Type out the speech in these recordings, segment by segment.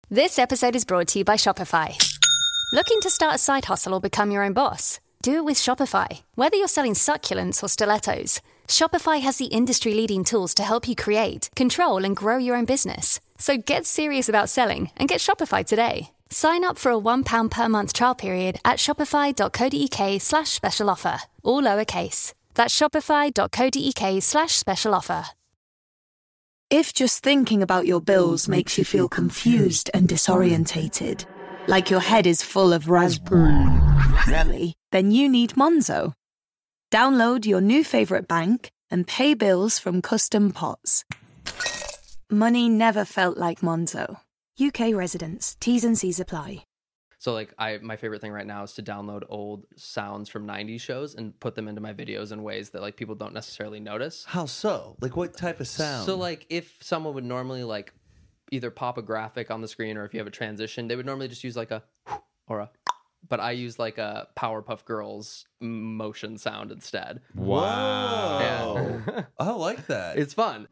This episode is brought to you by Shopify. Looking to start a side hustle or become your own boss? Do it with Shopify. Whether you're selling succulents or stilettos, Shopify has the industry-leading tools to help you create, control, and grow your own business. So get serious about selling and get Shopify today. Sign up for a £1 per month trial period at shopify.co.uk/special offer, all lowercase. That's shopify.co.uk/special offer. If just thinking about your bills makes you feel confused and disorientated, like your head is full of raspberry, then you need Monzo. Download your new favorite bank and pay bills from custom pots. Money never felt like Monzo. UK residents. T's and C's apply. So like my favorite thing right now is to download old sounds from 90s shows and put them into my videos in ways that like people don't necessarily notice. How so? Like what type of sound? So like if someone would normally like either pop a graphic on the screen or if you have a transition, they would normally just use like a or a, but I use like a Powerpuff Girls motion sound instead. Wow. Yeah. I like that. It's fun.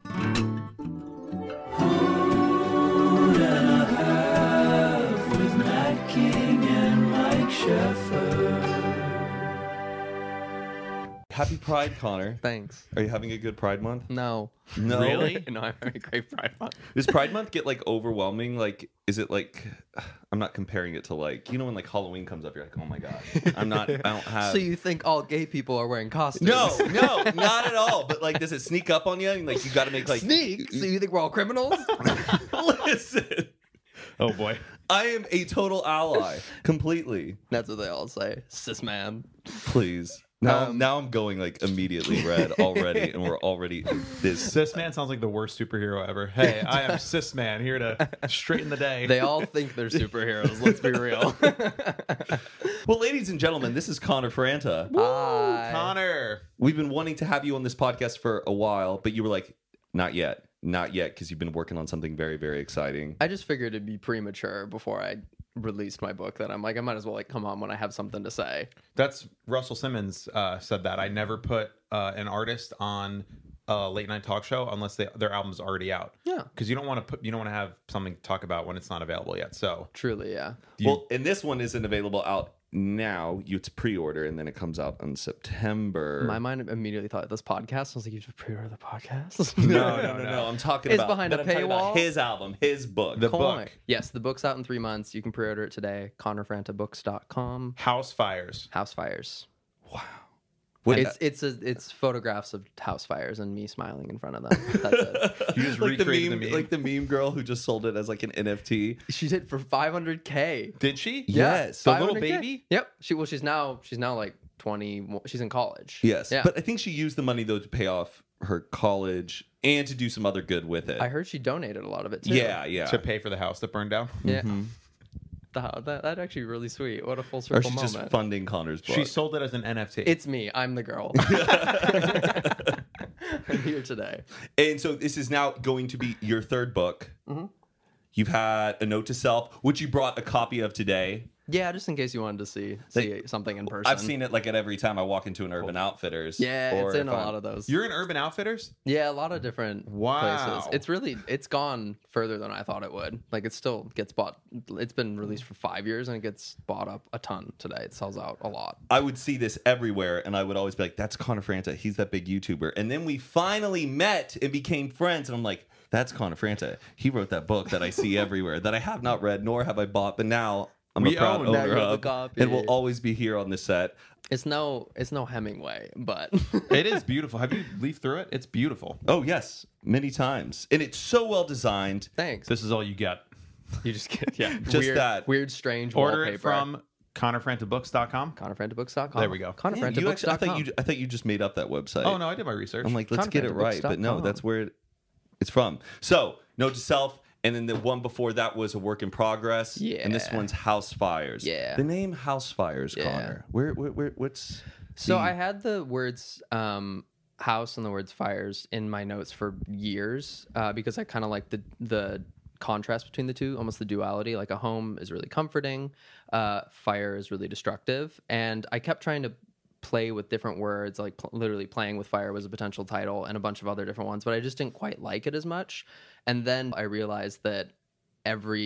Happy Pride, Connor. Thanks. Are you having a good Pride Month? No. No. Really? No, I'm having a great Pride Month. Does Pride Month get like overwhelming? Like, is it like, I'm not comparing it to like, you know, when like Halloween comes up, you're like, oh my God, I don't have. So you think all gay people are wearing costumes? No, not at all. But like, does it sneak up on you? And like, you got to make like. Sneak? So you think we're all criminals? Listen. Oh boy. I am a total ally. Completely. That's what they all say. Cis man. Please. Now I'm going like immediately red already, and we're already this. Cis man sounds like the worst superhero ever. Hey, I am Cis man here to straighten the day. They all think they're superheroes. Let's be real. Well, ladies and gentlemen, this is Connor Franta. Hi. Connor. We've been wanting to have you on this podcast for a while, but you were like, not yet, because you've been working on something very, very exciting. I just figured it'd be premature before I released my book that I'm like, I might as well like come on when I have something to say. That's Russell Simmons said that. I never put an artist on a late night talk show unless their album's already out. Yeah. Because you don't want to have something to talk about when it's not available yet. So Truly, yeah. Well, and this one isn't available out now. It's pre-order, and then it comes out in September. My mind immediately thought this podcast. I was like, you have to pre-order the podcast? No. I'm talking It's about behind a I'm talking about paywall? his album, his book. The Coin. book. Yes, the book's out in 3 months. You can pre-order it today. ConnorFrantabooks.com. House Fires. House fires. When- It's photographs of house fires and me smiling in front of them. That's it. You just like recreated the meme, like the meme girl who just sold it as like an NFT. She did for $500K. Did she? Yes. The little 500K. baby? Yep. She's now like 20. She's in college. Yes, Yeah. but I think she used the money though to pay off her college and to do some other good with it. I heard she donated a lot of it too. Yeah. To pay for the house that burned down? Yeah. That's actually really sweet. What a full Or circle she's moment. just funding Connor's book. She sold it as an NFT. It's me. I'm the girl. I'm here today. And so this is now going to be your third book. Mm-hmm. You've had A Note to Self, which you brought a copy of today. Yeah, just in case you wanted to see something in person. I've seen it like at every time I walk into an Urban Outfitters. Yeah, or it's in if a I'm- lot of those. You're in Urban Outfitters? Yeah, a lot of different Wow. places. It's gone further than I thought it would. Like it still gets bought. It's been released for 5 years and it gets bought up a ton today. It sells out a lot. I would see this everywhere, and I would always be like, that's Connor Franta. He's that big YouTuber. And then we finally met and became friends, and I'm like, that's Connor Franta. He wrote that book that I see everywhere that I have not read, nor have I bought, but now I'm We a proud own. Now owner you have the of, copy. and will always be here on the set. It's no Hemingway, but It is beautiful. Have you leafed through it? It's beautiful. Oh, yes, many times. And it's so well designed. thanks. This is all you get. You just get Just that. weird, strange Order wallpaper. it from ConnorFrantabooks.com. ConnorFrantabooks.com. There we go. ConnorFrantabooks.com. I thought you just made up that website. Oh, no, I did my research. I'm like, let's get it right. But no, ConnorFrantabooks.com. that's where it's from. So, Note to Self. And then the one before that was A Work in Progress. Yeah. And this one's House Fires. Yeah. The name House Fires, Yeah. Connor. What's... So I had the words house and the words fires in my notes for years because I kind of like the contrast between the two, almost the duality. Like a home is really comforting, fire is really destructive. And I kept trying to play with different words, like literally Playing with Fire was a potential title and a bunch of other different ones, but I just didn't quite like it as much. And then I realized that every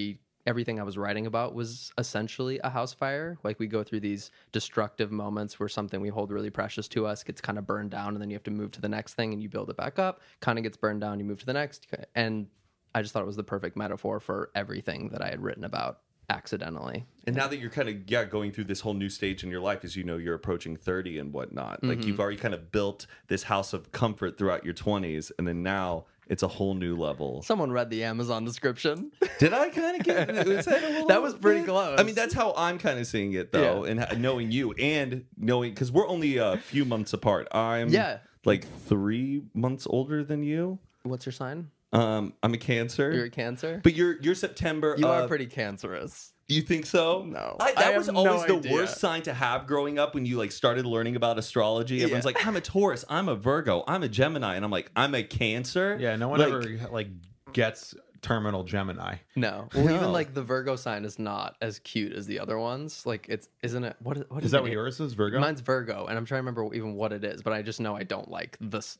everything I was writing about was essentially a house fire. Like we go through these destructive moments where something we hold really precious to us gets kind of burned down, and then you have to move to the next thing and you build it back up, kind of gets burned down, you move to the next. And I just thought it was the perfect metaphor for everything that I had written about accidentally. And now that you're kind of going through this whole new stage in your life, as you know, you're approaching 30 and whatnot. Like you've already kind of built this house of comfort throughout your 20s, and then now it's a whole new level. Someone read the Amazon description. Did I kind of get it? That was pretty close. I mean, that's how I'm kind of seeing it, though, and knowing you and knowing, because we're only a few months apart. I'm like 3 months older than you. What's your sign? I'm a Cancer. You're a Cancer? But you're September. You are pretty cancerous. You think so? No. That was have always no the idea. worst sign to have growing up when you like started learning about astrology. Everyone's like, I'm a Taurus, I'm a Virgo, I'm a Gemini, and I'm like, I'm a Cancer. Yeah, no one ever like gets terminal Gemini. No. Well, even like the Virgo sign is not as cute as the other ones. Like isn't it? What Is that what yours is, Virgo? Mine's Virgo, and I'm trying to remember even what it is, but I just know I don't like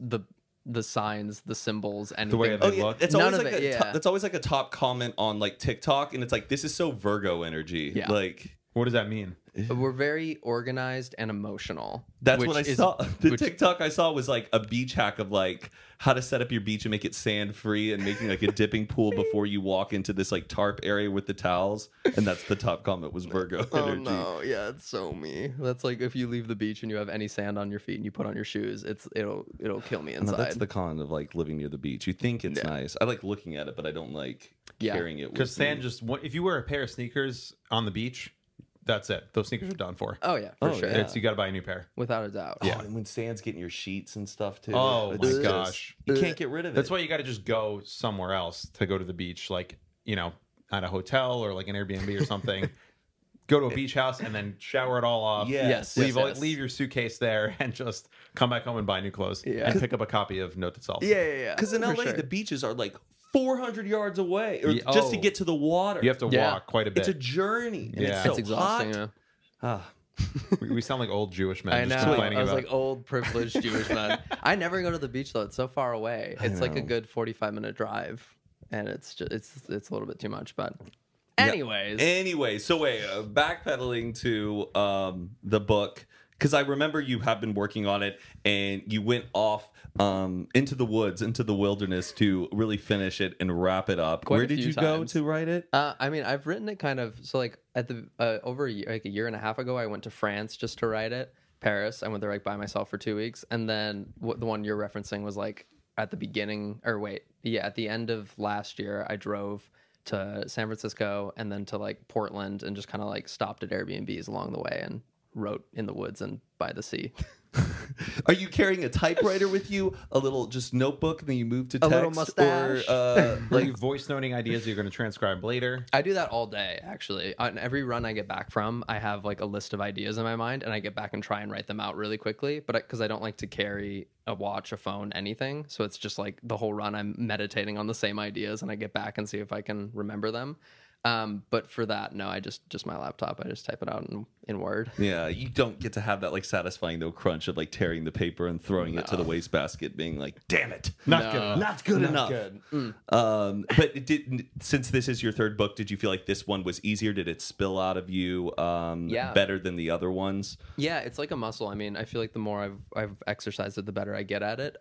the signs, the symbols, anything. The way they look. It's None always of like it, that's always like a top comment on like TikTok, and it's like, this is so Virgo energy. Yeah. Like, What does that mean? We're very organized and emotional. that's which what I is- saw. The which- TikTok I saw was like a beach hack of like how to set up your beach and make it sand free, and making like a dipping pool before you walk into this like tarp area with the towels. And that's the top comment was Virgo energy. Oh no, yeah, it's so me. That's like if you leave the beach and you have any sand on your feet and you put on your shoes, it'll kill me No, inside. that's the con of like living near the beach. You think it's Yeah. nice. I like looking at it, but I don't like carrying it. Because With sand me. just if you wear a pair of sneakers on the beach, that's it. Those sneakers are done for. Oh yeah, for sure. It's you got to buy a new pair. Without a doubt. Yeah, and when sand's getting your sheets and stuff too. Oh it's my just- gosh. you can't get rid of it. That's why you got to just go somewhere else to go to the beach, like at a hotel or like an Airbnb or something. Go to a beach house and then shower it all off. Yes, Leave your suitcase there and just come back home and buy new clothes. Yeah. And pick up a copy of Note to Self. Yeah. Because in for LA, sure. the beaches are like 400 yards away, or Yeah, just to oh. get to the water. You have to Yeah. walk quite a bit. It's a journey. And Yeah. it's so it's exhausting. hot. Yeah. We sound like old Jewish men I just know. complaining I was about like old privileged Jewish man. I never go to the beach though. It's so far away. It's like a know. good 45-minute drive, and it's just it's a little bit too much. But anyways, Anyway, so wait, backpedaling to the book, because I remember you have been working on it, and you went off into the woods, into the wilderness to really finish it and wrap it up. Quite Where a did few you go times. to write it? I mean, I've written it kind of so like at the over a year, like a year and a half ago, I went to France just to write it. Paris. I went there like by myself for 2 weeks, and then the one you're referencing was like at the beginning, or wait, yeah, at the end of last year, I drove to San Francisco and then to like Portland, and just kind of like stopped at Airbnbs along the way and wrote in the woods and by the sea. Are you carrying a typewriter with you, a little just notebook, and then you move to A text, little mustache. or Are like you voice noting ideas you're going to transcribe later? I do that all day, actually. On every run I get back from, I have like a list of ideas in my mind, and I get back and try and write them out really quickly. But because I don't like to carry a watch, a phone, anything, so it's just like the whole run I'm meditating on the same ideas, and I get back and see if I can remember them. But for that, no, I just my laptop. I just type it out in Word. Yeah, you don't get to have that like satisfying though crunch of like tearing the paper and throwing it to the wastebasket, being like, "Damn it, Not good. not good enough." Good. But it did, since this is your third book, did you feel like this one was easier? Did it spill out of you Yeah. better than the other ones? Yeah, it's like a muscle. I mean, I feel like the more I've exercised it, the better I get at it.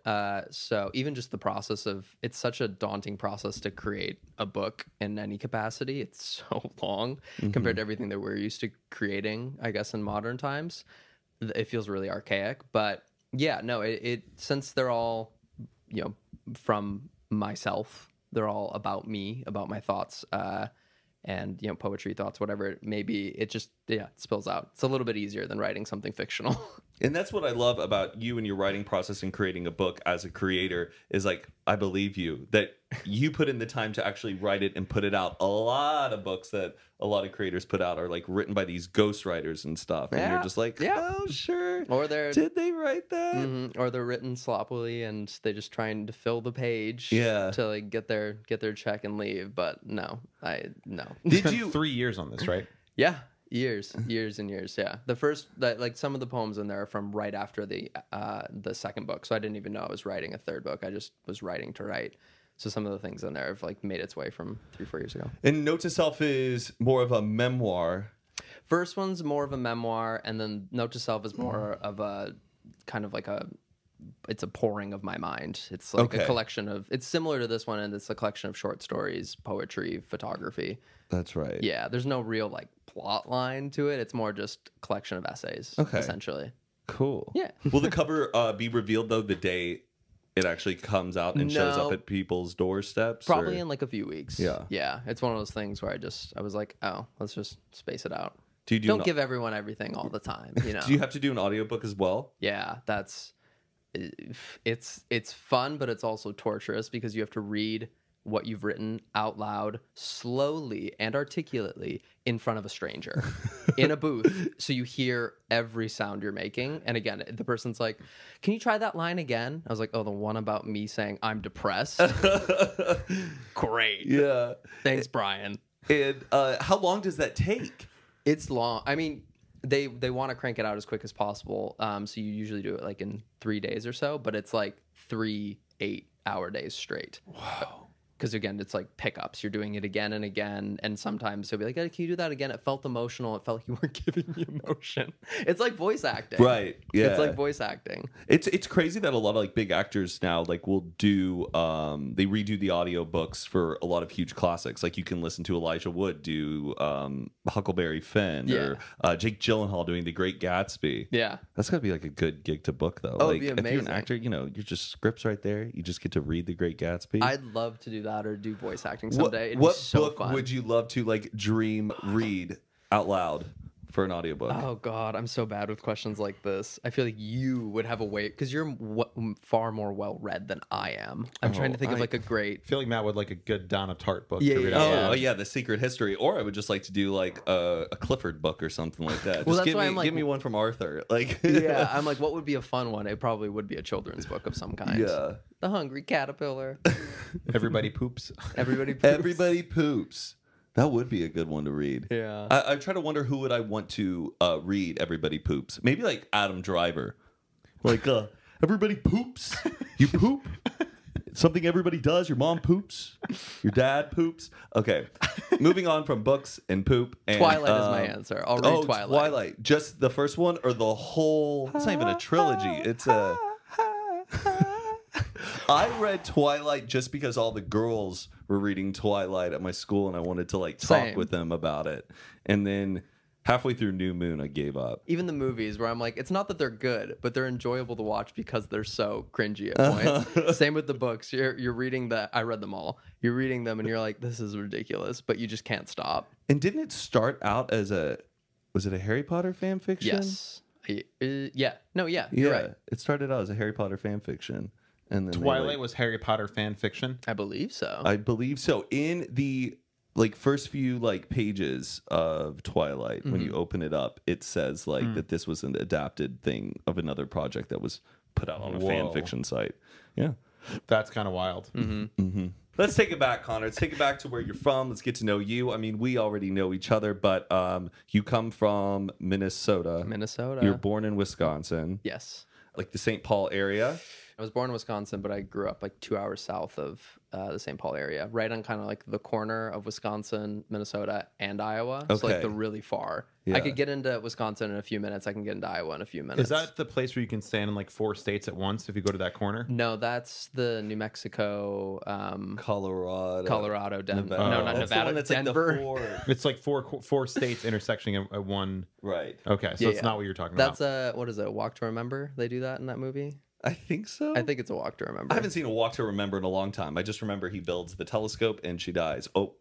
So even just the process of, it's such a daunting process to create a book in any capacity. It's so long compared to everything that we're used to creating, I guess, in modern times. It feels really archaic. But yeah, no, it since they're all, from myself, they're all about me, about my thoughts, and poetry, thoughts, whatever it may be, it just it spills out. It's a little bit easier than writing something fictional. And that's what I love about you and your writing process and creating a book as a creator is like, I believe you that you put in the time to actually write it and put it out. A lot of books that a lot of creators put out are like written by these ghostwriters and stuff. And you're just like, oh, sure. Or they're Did they write that? or they're written sloppily and they just trying to fill the page Yeah. to like get their check and leave. But no. You Did spent you? 3 years on this, right? Yeah. Years and years. Yeah. The first, like some of the poems in there are from right after the second book. So I didn't even know I was writing a third book. I just was writing to write. So some of the things in there have like made its way from 3-4 years ago. And Note to Self is more of a memoir. First one's more of a memoir, and then Note to Self is more of a kind of like it's a pouring of my mind. It's like a collection of, it's similar to this one, and it's a collection of short stories, poetry, photography. That's right. Yeah, there's no real like plot line to it. It's more just a collection of essays, essentially. Cool. Yeah. Will the cover be revealed though the day it actually comes out and shows up at people's doorsteps? Probably in like a few weeks. Yeah. Yeah. It's one of those things where I was like, oh, let's just space it out. Don't give everyone everything all the time, you know. Do you have to do an audiobook as well? Yeah, it's fun, but it's also torturous because you have to read what you've written out loud, slowly and articulately in front of a stranger in a booth, so you hear every sound you're making. And again, the person's like, "Can you try that line again?" I was like, "Oh, the one about me saying I'm depressed." Great. Yeah. Thanks, Brian. And how long does that take? It's long. I mean, they want to crank it out as quick as possible. So you usually do it like in 3 days or so, but it's like 3 8-hour days straight. Wow. Because again, it's like pickups. You're doing it again and again, and sometimes he'll be like, "Hey, can you do that again? It felt emotional. It felt like you weren't giving me emotion." It's like voice acting, right? Yeah, it's like voice acting. It's crazy that a lot of like big actors now like will do they redo the audiobooks for a lot of huge classics. Like you can listen to Elijah Wood do Huckleberry Finn, or Jake Gyllenhaal doing The Great Gatsby. Yeah, that's gotta be like a good gig to book though. Oh, like it'd be if you're an amazing. actor, you know, you're just scripts right there. You just get to read The Great Gatsby. I'd love to do that or do voice acting someday. It'd What be so book fun. would you love to like dream read out loud for an audiobook? Oh God, I'm so bad with questions like this. I feel like you would have a way because you're far more well read than I am. I'm trying to think of like a great. I feel like Matt would like a good Donna Tartt book. Yeah, to read yeah, out yeah. loud. Oh yeah, The Secret History. Or I would just like to do like a Clifford book or something like that. Well, Just that's why I'm like- give me one from Arthur. Like Yeah, I'm like, what would be a fun one? It probably would be a children's book of some kind. Yeah. The Hungry Caterpillar. Everybody poops. Everybody. Poops. Everybody poops. That would be a good one to read. Yeah. I try to wonder who would I want to read Everybody Poops. Maybe like Adam Driver. Like everybody poops. You poop. Something everybody does. Your mom poops. Your dad poops. Okay. Moving on from books and poop. And, Twilight is my answer. I'll read Twilight. Twilight. Just the first one or the whole? It's not even a trilogy. It's a. I read Twilight just because all the girls were reading Twilight at my school, and I wanted to like talk Same. with them about it. And then halfway through New Moon, I gave up. Even the movies where I'm like, it's not that they're good, but they're enjoyable to watch because they're so cringy at points. Same with the books. You're reading I read them all. You're reading them and you're like, this is ridiculous, but you just can't stop. And didn't it start out as was it a Harry Potter fan fiction? Yes. Yeah. No, yeah. Yeah. You're right. It started out as a Harry Potter fan fiction. And then Twilight was Harry Potter fan fiction. I believe so. I believe so. In the like first few like pages of Twilight, when you open it up, it says like that this was an adapted thing of another project that was put out on a fan Whoa. fiction site. Yeah. That's kind of wild. Let's take it back, Connor. Let's take it back to where you're from. Let's get to know you. I mean, we already know each other, but you come from Minnesota. Minnesota. You're born in Wisconsin, Yes. like the St. Paul area. I was born in Wisconsin, but I grew up like 2 hours south of the St. Paul area, right on kind of like the corner of Wisconsin, Minnesota, and Iowa. So Okay. like the really far. Yeah. I could get into Wisconsin in a few minutes. I can get into Iowa in a few minutes. Is that the place where you can stand in like 4 states at once if you go to that corner? No, that's the New Mexico, Colorado, Denver. Nevada. No, not That's the Nevada. one that's like the Denver. four. It's like four states intersecting at one. Right. Okay, so Yeah, it's yeah. not what you're talking That's about. what is it? A Walk to Remember? They do that in that movie. I think so. I think it's a Walk to Remember. I haven't seen A Walk to Remember in a long time. I just remember he builds the telescope and she dies. Oh.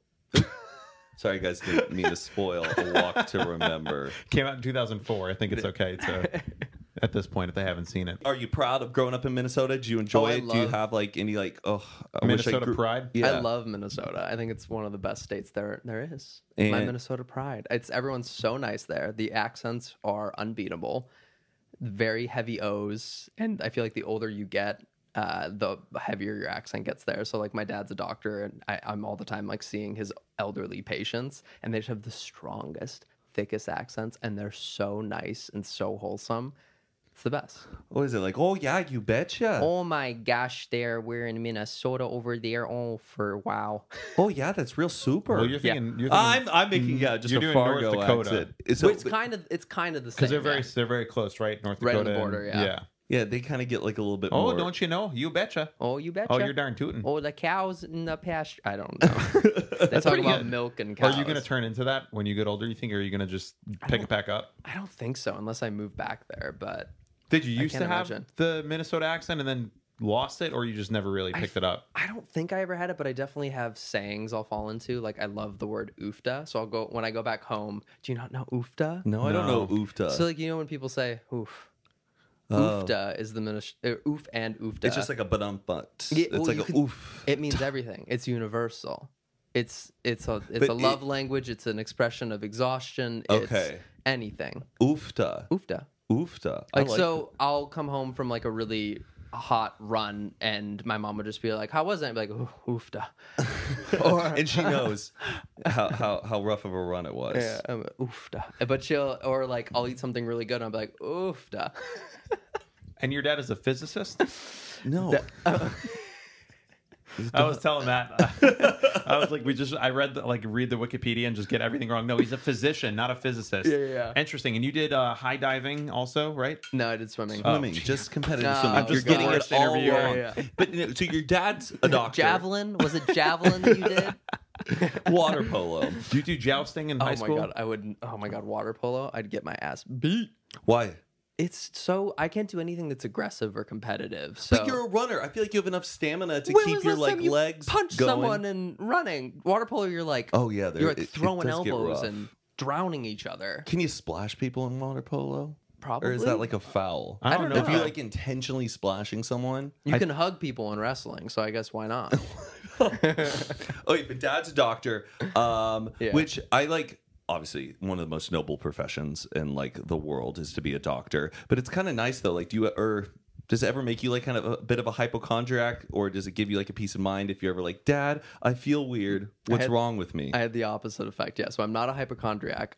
Sorry, guys. Didn't mean to spoil A Walk to Remember. Came out in 2004. I think it's okay to at this point if they haven't seen it. Are you proud of growing up in Minnesota? Do you enjoy I it? Do you love- have like any like I wish I Minnesota grew- pride? Yeah. I love Minnesota. I think it's one of the best states there is. And- My Minnesota pride. Everyone's so nice there. The accents are unbeatable. Very heavy O's, and I feel like the older you get, the heavier your accent gets there. So like my dad's a doctor, and I'm all the time like seeing his elderly patients, and they just have the strongest, thickest accents, and they're so nice and so wholesome. It's the best. What is it like? Oh yeah, you betcha. Oh my gosh, we're in Minnesota over there. Oh, for wow. Oh yeah, that's real super. Well, you're thinking. You're thinking I'm making just you're a doing Fargo North Dakota. accent. But it's kind of the same. because they're very close, right? North Right on Dakota. the border, and- yeah. Yeah, they kind of get like a little bit Oh, more. don't you know? You betcha. Oh, you betcha. Oh, you're darn tootin'. Oh, the cows in the pasture. I don't know. They talk pretty about good. milk and cows. Are you going to turn into that when you get older? You think, or are you going to just pick it back up? I don't think so, unless I move back there. But Did you used can't to have imagine. the Minnesota accent and then lost it, or you just never really picked it up? I don't think I ever had it. But I definitely have sayings I'll fall into. Like I love the word oofta. So I'll go when I go back home. Do you not know oofta? No, I don't know oofta. So like when people say oof. Oh. Oofta is the oof and oofta. It's just like a but. Yeah, It's well, like you a could- oof. It means everything. It's universal. It's a But love language. It's an expression of exhaustion. Okay. It's anything. Oofta. Oofta. Oofta. I Like like so, I'll come home from like a really hot run, and my mom would just be like, "How was it?" I'd be like, "Ooh, oofta." Or and she knows how rough of a run it was. yeah, oofta. But I'll eat something really good, and I'll be like, oofta. And your dad is a physicist? No. I was telling Matt. I was like, I read read the Wikipedia and just get everything wrong. No, he's a physician, not a physicist. Yeah. Interesting. And you did high diving also, right? No, I did swimming. Swimming, just competitive No, swimming. I'm You're just getting the it worst all interviewer. wrong. Yeah. But so your dad's a doctor. Javelin? Was it javelin that you did? Water polo. Do you do jousting in high Oh my school? god, I would. Oh my god, water polo. I'd get my ass beat. Why? It's so I can't do anything that's aggressive or competitive. So But you're a runner. I feel like you have enough stamina to When keep was your the last time you legs punch going. someone and running. Water polo, you're like, Oh yeah, you're like it throwing does get elbows rough. and drowning each other. Can you splash people in water polo? Probably. Or is that like a foul? I don't know. If you're like intentionally splashing someone. You can hug people in wrestling, so I guess why not? Okay, but dad's a doctor, Yeah. which I like. Obviously, one of the most noble professions in like the world is to be a doctor. But it's kind of nice though. Like, does it ever make you like kind of a bit of a hypochondriac, or does it give you like a peace of mind if you're ever like, Dad, I feel weird. What's wrong with me? I had the opposite effect. Yeah, so I'm not a hypochondriac.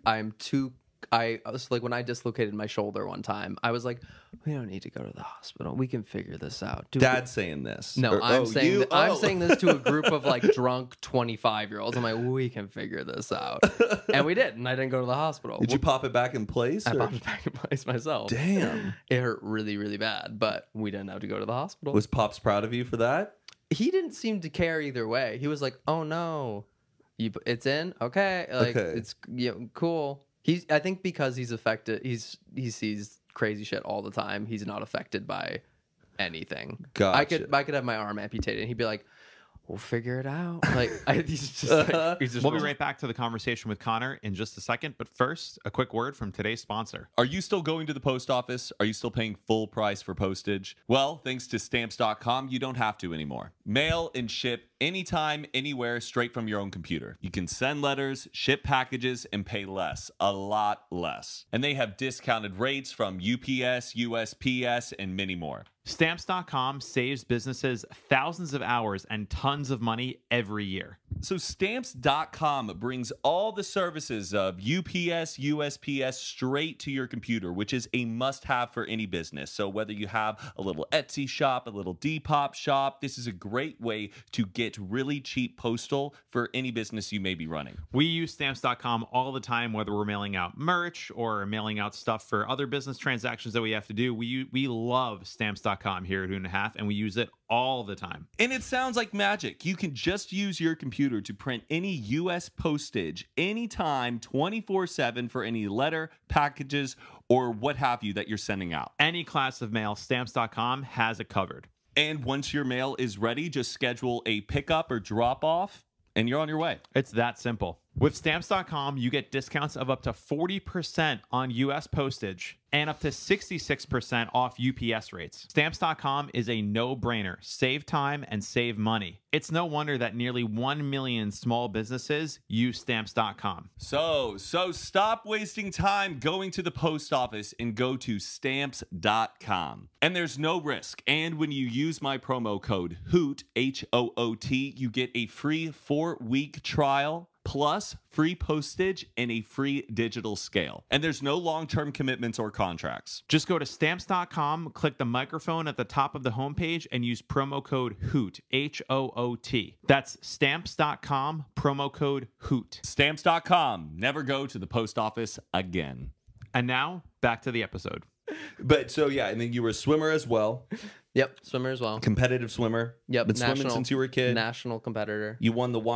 I was like when I dislocated my shoulder one time, I was like, we don't need to go to the hospital. We can figure this out. Dad's saying this. No, Or- I'm oh, saying you? I'm Oh. saying this to a group of like drunk 25-year-olds. I'm like, we can figure this out, and we did, and I didn't go to the hospital. Did you pop it back in place? I or- popped it back in place myself. Damn. It hurt really, really bad, but we didn't have to go to the hospital. Was Pops proud of you for that? He didn't seem to care either way. He was like, "Oh no, it's in, okay, like Okay. it's cool." I think because he's affected, he sees crazy shit all the time. He's not affected by anything. Gotcha. I could have my arm amputated, and he'd be like, "We'll figure it out." Like he's just like, We'll be right back to the conversation with Connor in just a second. But first, a quick word from today's sponsor. Are you still going to the post office? Are you still paying full price for postage? Well, thanks to Stamps.com, you don't have to anymore. Mail and ship anytime, anywhere, straight from your own computer. You can send letters, ship packages, and pay less, a lot less. And they have discounted rates from UPS, USPS, and many more. Stamps.com saves businesses thousands of hours and tons of money every year. So Stamps.com brings all the services of UPS, USPS straight to your computer, which is a must-have for any business. So whether you have a little Etsy shop, a little Depop shop, this is a great way to get really cheap postal for any business you may be running. We use Stamps.com all the time, whether we're mailing out merch or mailing out stuff for other business transactions that we have to do. We love Stamps.com here at 2.5, and we use it all the time. And it sounds like magic. You can just use your computer to print any U.S. postage anytime, 24/7 for any letter, packages, or what have you that you're sending out. Any class of mail, Stamps.com has it covered. And once your mail is ready, just schedule a pickup or drop off, and you're on your way. It's that simple. With Stamps.com, you get discounts of up to 40% on U.S. postage and up to 66% off UPS rates. Stamps.com is a no-brainer. Save time and save money. It's no wonder that nearly 1 million small businesses use Stamps.com. So stop wasting time going to the post office and go to Stamps.com. And there's no risk. And when you use my promo code HOOT, H-O-O-T, you get a free 4-week trial plus free postage and a free digital scale. And there's no long-term commitments or contracts. Just go to Stamps.com, click the microphone at the top of the homepage, and use promo code HOOT, H-O-O-T. That's Stamps.com, promo code HOOT. Stamps.com. Never go to the post office again. And now, back to the episode. But so yeah, and then you were a swimmer as well, Yep, swimmer as well. competitive swimmer. Yep, been swimming since you were a kid. National competitor. You won the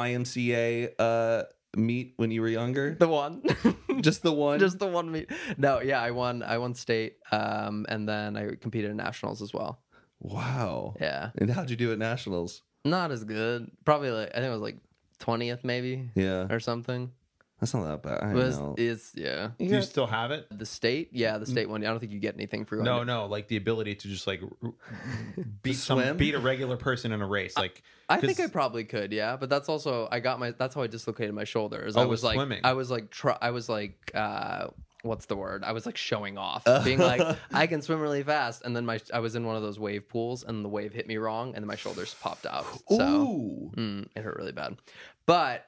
YMCA meet when you were younger. The one. Just the one. Just the one meet. No, yeah, I won state, and then I competed in nationals as well. Wow. Yeah, And how'd you do at nationals? not as good. Probably like I think it was like 20th maybe Yeah, or something. that's not that bad. I It was know. yeah. Do you still have it? The state, yeah, the state one. I don't think you get anything for going. No, like the ability to just like beat swim? beat a regular person in a race. Like I think 'cause- I probably could, yeah. But that's also that's how I dislocated my shoulders. I Oh, was with like swimming. I was like what's the word? I was like showing off, being like I can swim really fast, and then I was in one of those wave pools, and the wave hit me wrong, and then my shoulders popped out. So Ooh. it hurt really bad. But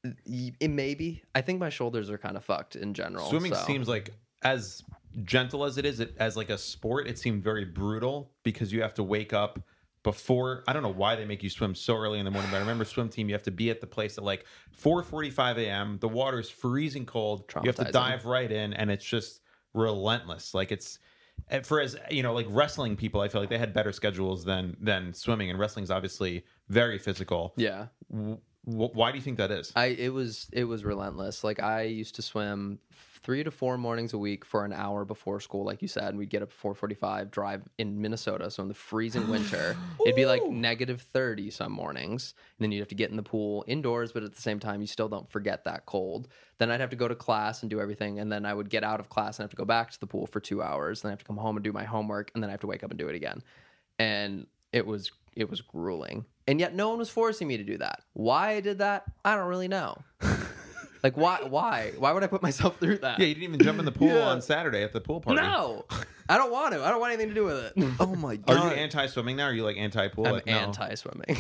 it maybe I think my shoulders are kind of fucked in general. Swimming so. seems like, as gentle as it is, as like a sport, it seemed very brutal because you have to wake up before. I don't know why they make you swim so early in the morning, but I remember swim team, you have to be at the place at like 4:45 a.m. The water's freezing cold. You have to Traumatizing. dive right in, and it's just relentless. Like it's for, as you know, like wrestling people, I feel like they had better schedules than swimming, and wrestling's obviously very physical. Yeah. Why do you think that is? It was relentless. Like I used to swim 3 to 4 mornings a week for an hour before school, like you said. And we'd get up at 4:45, drive in Minnesota, so in the freezing winter, it'd be like -30 some mornings. And then you'd have to get in the pool indoors, but at the same time, you still don't forget that cold. Then I'd have to go to class and do everything, and then I would get out of class and have to go back to the pool for 2 hours. Then I have to come home and do my homework, and then I have to wake up and do it again. And it was grueling. And yet no one was forcing me to do that. Why I did that, I don't really know. Like why would I put myself through that? Yeah, you didn't even jump in the pool on Saturday at the pool party. No, I don't want to. I don't want anything to do with it. Oh my Are god. you anti-swimming now? Or are you like anti-pool? I'm Like, no. anti-swimming.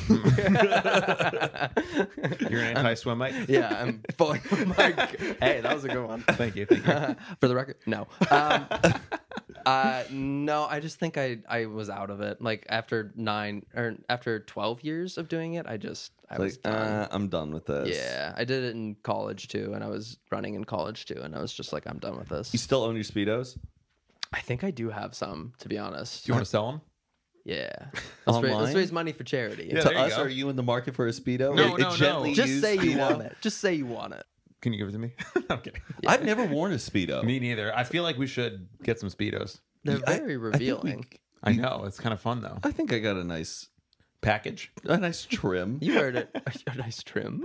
You're an anti-swimmite? Yeah, I'm fully. Hey, that was a good one. Thank you. For the record, no. No, I just think I was out of it. Like after 12 years of doing it, I was Like, done. I'm done with this. Yeah, I did it in college too, and I was running in college too, and I was just like, I'm done with this. You still own your Speedos? I think I do have some, to be honest. Do you want to sell them? Yeah. Online? Let's raise money for charity. Yeah, To there you us, go. are you in the market for a Speedo? No, A no, gently no. Just used say you Speedo? want it. Just say you want it. Can you give it to me? I'm kidding. I've never worn a Speedo. Me neither. I feel like we should get some Speedos. They're I- very I think revealing. I know. It's kind of fun, though. I think I got a nice Package. trim. You heard it. A nice trim.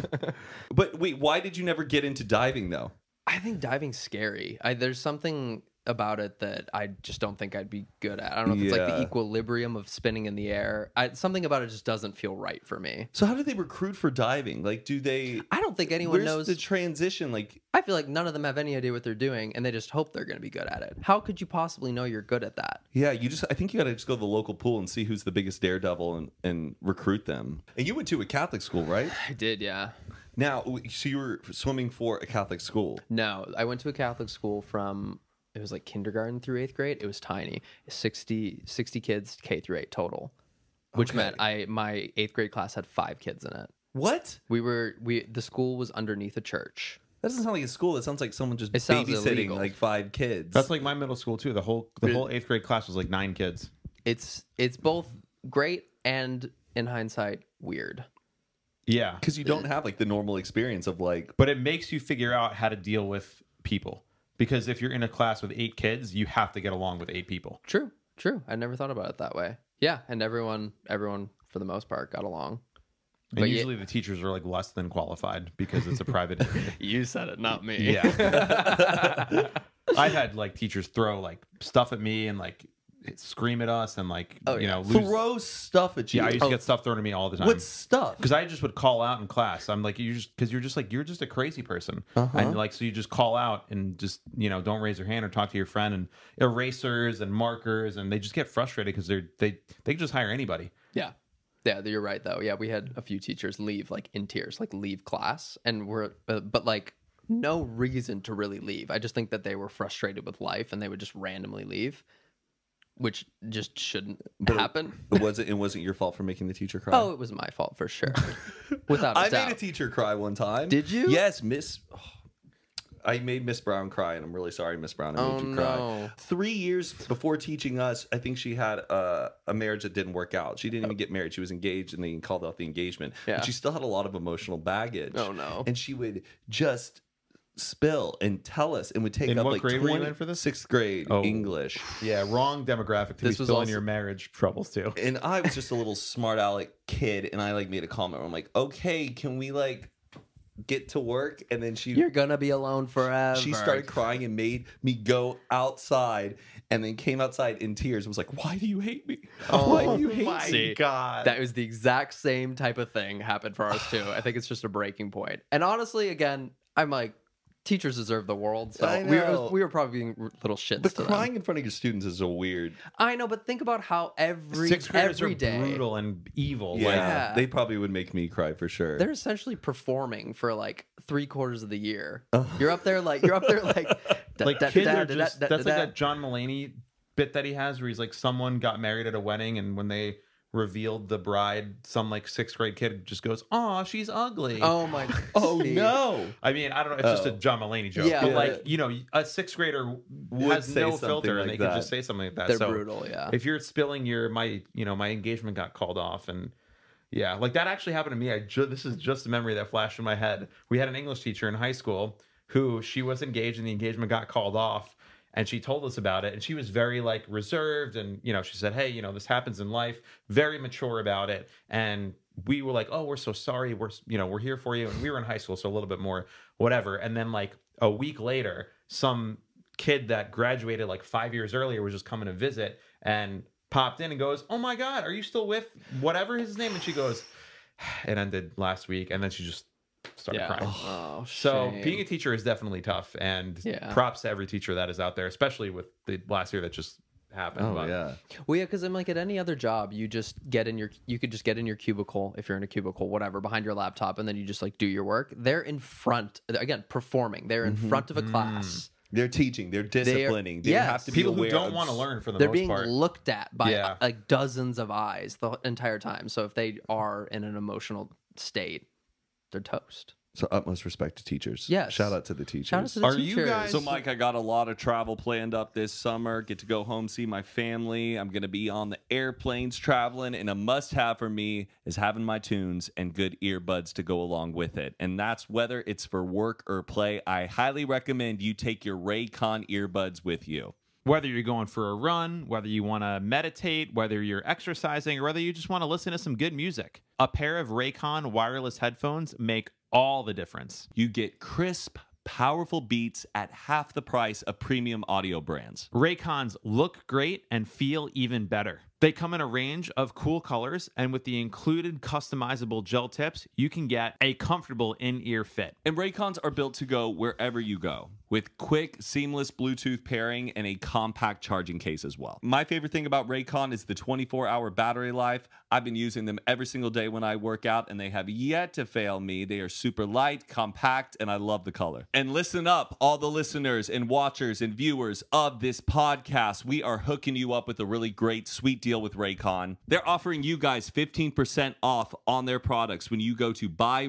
But wait, why did you never get into diving though? I think diving's scary. There's something about it that I just don't think I'd be good at. I don't know if it's like the Yeah. equilibrium of spinning in the air. Something about it just doesn't feel right for me. So how do they recruit for diving? Like, do they? I don't think anyone Where's knows. the transition? Like, I feel like none of them have any idea what they're doing, and they just hope they're going to be good at it. How could you possibly know you're good at that? yeah, I think you got to just go to the local pool and see who's the biggest daredevil and recruit them. And you went to a Catholic school, right? I did, yeah. Now, so you were swimming for a Catholic school. No, I went to a Catholic school from, it was like kindergarten through 8th grade. It was tiny. 60 kids, K through 8 total, which meant my 8th grade class had 5 kids in it. What? The school was underneath a church. That doesn't sound like a school. That sounds like someone just It sounds babysitting illegal. like 5 kids. That's like my middle school, too. The whole 8th grade class was like 9 kids. It's both great and, in hindsight, weird. Yeah. because you don't have like the normal experience of like. But it makes you figure out how to deal with people. Because if you're in a class with 8 kids, you have to get along with 8 people. True. I never thought about it that way. Yeah, and everyone for the most part got along. And usually the teachers are like less than qualified because it's a private area. You said it, not me. Yeah. I've had like teachers throw like stuff at me and like scream at us and like, lose. Throw stuff at you. Yeah, I used to get stuff thrown at me all the time. What stuff? Because I just would call out in class. I'm like, you're just a crazy person. And like, so you just call out and just, don't raise your hand or talk to your friend, and erasers and markers, and they just get frustrated because they can just hire anybody. Yeah. Yeah, you're right though. Yeah, we had a few teachers leave like in tears, like leave class, and but like no reason to really leave. I just think that they were frustrated with life and they would just randomly leave, which just shouldn't happen. It wasn't your fault for making the teacher cry. Oh, it was my fault for sure, without a I doubt. made a teacher cry one time. Did you? Yes, I made Miss Brown cry, and I'm really sorry, Miss Brown. I made you cry. No. 3 years before teaching us, I think she had a marriage that didn't work out. She didn't even get married. She was engaged, and they called out the engagement. Yeah. But she still had a lot of emotional baggage. Oh, no. And she would just spill and tell us, and would take In up what like grade were you 20 in for this? 6th grade Oh. English. Yeah, wrong demographic to This be was still in also- your marriage troubles too. And I was just a little smart aleck kid, and I like made a comment where I'm like, okay, can we like get to work? And then You're gonna be alone forever. she started crying and made me go outside, and then came outside in tears and was like, why do you hate me? Why do you hate me? See, God. that was the exact same type of thing happened for us too. I think it's just a breaking point. And honestly, again, I'm like, teachers deserve the world, so I know. we were probably being little shits But to crying them. in front of your students is a weird. I know, but think about how every 6th graders every are day brutal and evil. Yeah, Like, Yeah. they probably would make me cry for sure. they're essentially performing for like 3/4 of the year. You're up there like da- like da- kids da- are da- just da- that's da- like da. that John Mulaney bit that he has where he's like someone got married at a wedding and when they revealed the bride, some like 6th grade kid just goes, "Oh, she's ugly." Oh my! Oh see. no! I mean, I don't know. It's just a John Mulaney joke. Yeah. But Yeah. like, you know, a 6th grader Would has say no something filter and like they that. could just say something like that. They're So brutal. Yeah. if you're spilling my engagement got called off and yeah, like that actually happened to me. This is just a memory that flashed in my head. We had an English teacher in high school who she was engaged and the engagement got called off. And she told us about it, and she was very like reserved, and she said, "Hey, this happens in life." Very mature about it, and we were like, "Oh, we're so sorry. We're here for you." And we were in high school, so a little bit more whatever. And then like a week later, some kid that graduated like 5 years earlier was just coming to visit and popped in and goes, "Oh my God, are you still with whatever his name?" And she goes, "It ended last week," and then she just started crying. Oh, So shame. being a teacher is definitely tough, and Yeah. props to every teacher that is out there, especially with the last year that just happened. Oh But yeah. Well, yeah, because I'm like at any other job, you could just get in your cubicle if you're in a cubicle, whatever, behind your laptop, and then you just like do your work. They're in front again, performing. They're in front of a class. They're teaching. They're disciplining. They yes. have to be people who aware don't of- want to learn for the They're most being part. looked at by Yeah. like dozens of eyes the entire time. So if they are in an emotional state, they're toast. So utmost respect to teachers. Yes. Shout out to the teachers. Shout out to the Are you teachers. guys- So, Mike, I got a lot of travel planned up this summer. Get to go home, see my family. I'm going to be on the airplanes traveling, and a must-have for me is having my tunes and good earbuds to go along with it. And that's whether it's for work or play. I highly recommend you take your Raycon earbuds with you. Whether you're going for a run, whether you want to meditate, whether you're exercising, or whether you just want to listen to some good music, a pair of Raycon wireless headphones make all the difference. You get crisp, powerful beats at half the price of premium audio brands. Raycons look great and feel even better. They come in a range of cool colors, and with the included customizable gel tips, you can get a comfortable in-ear fit. And Raycons are built to go wherever you go, with quick, seamless Bluetooth pairing and a compact charging case as well. My favorite thing about Raycon is the 24-hour battery life. I've been using them every single day when I work out, and they have yet to fail me. They are super light, compact, and I love the color. And listen up, all the listeners and watchers and viewers of this podcast. We are hooking you up with a really great, sweet deal with Raycon. They're offering you guys 15% off on their products when you go to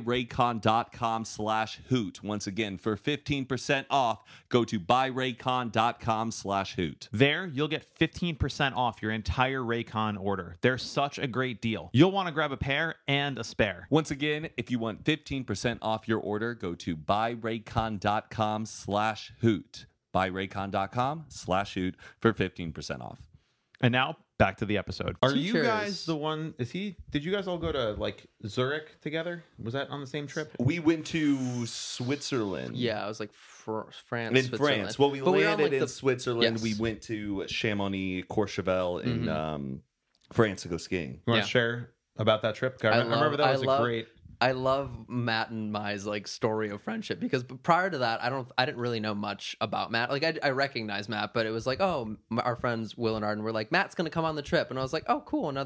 buyraycon.com/hoot. Once again, for 15% off, go to buyraycon.com/hoot. There, you'll get 15% off your entire Raycon order. They're such a great deal. You'll want to grab a pair and a spare. Once again, if you want 15% off your order, go to buyraycon.com/hoot. buyraycon.com/hoot for 15% off. And now, back to the episode. Are you Teachers. guys the one? Did you guys all go to like Zurich together? Was that on the same trip? We went to Switzerland. Yeah, I was like France. In Switzerland. France. Well, we But were on, landed like, in the- Switzerland. Yes. We went to Chamonix, Courchevel in France to go skiing. You want Yeah. to share about that trip? I remember that was a great. I love Matt and Mai's like story of friendship because prior to that, I didn't really know much about Matt. Like I recognized Matt, but it was like, oh, our friends Will and Arden were like, Matt's gonna come on the trip, and I was like, oh, cool, another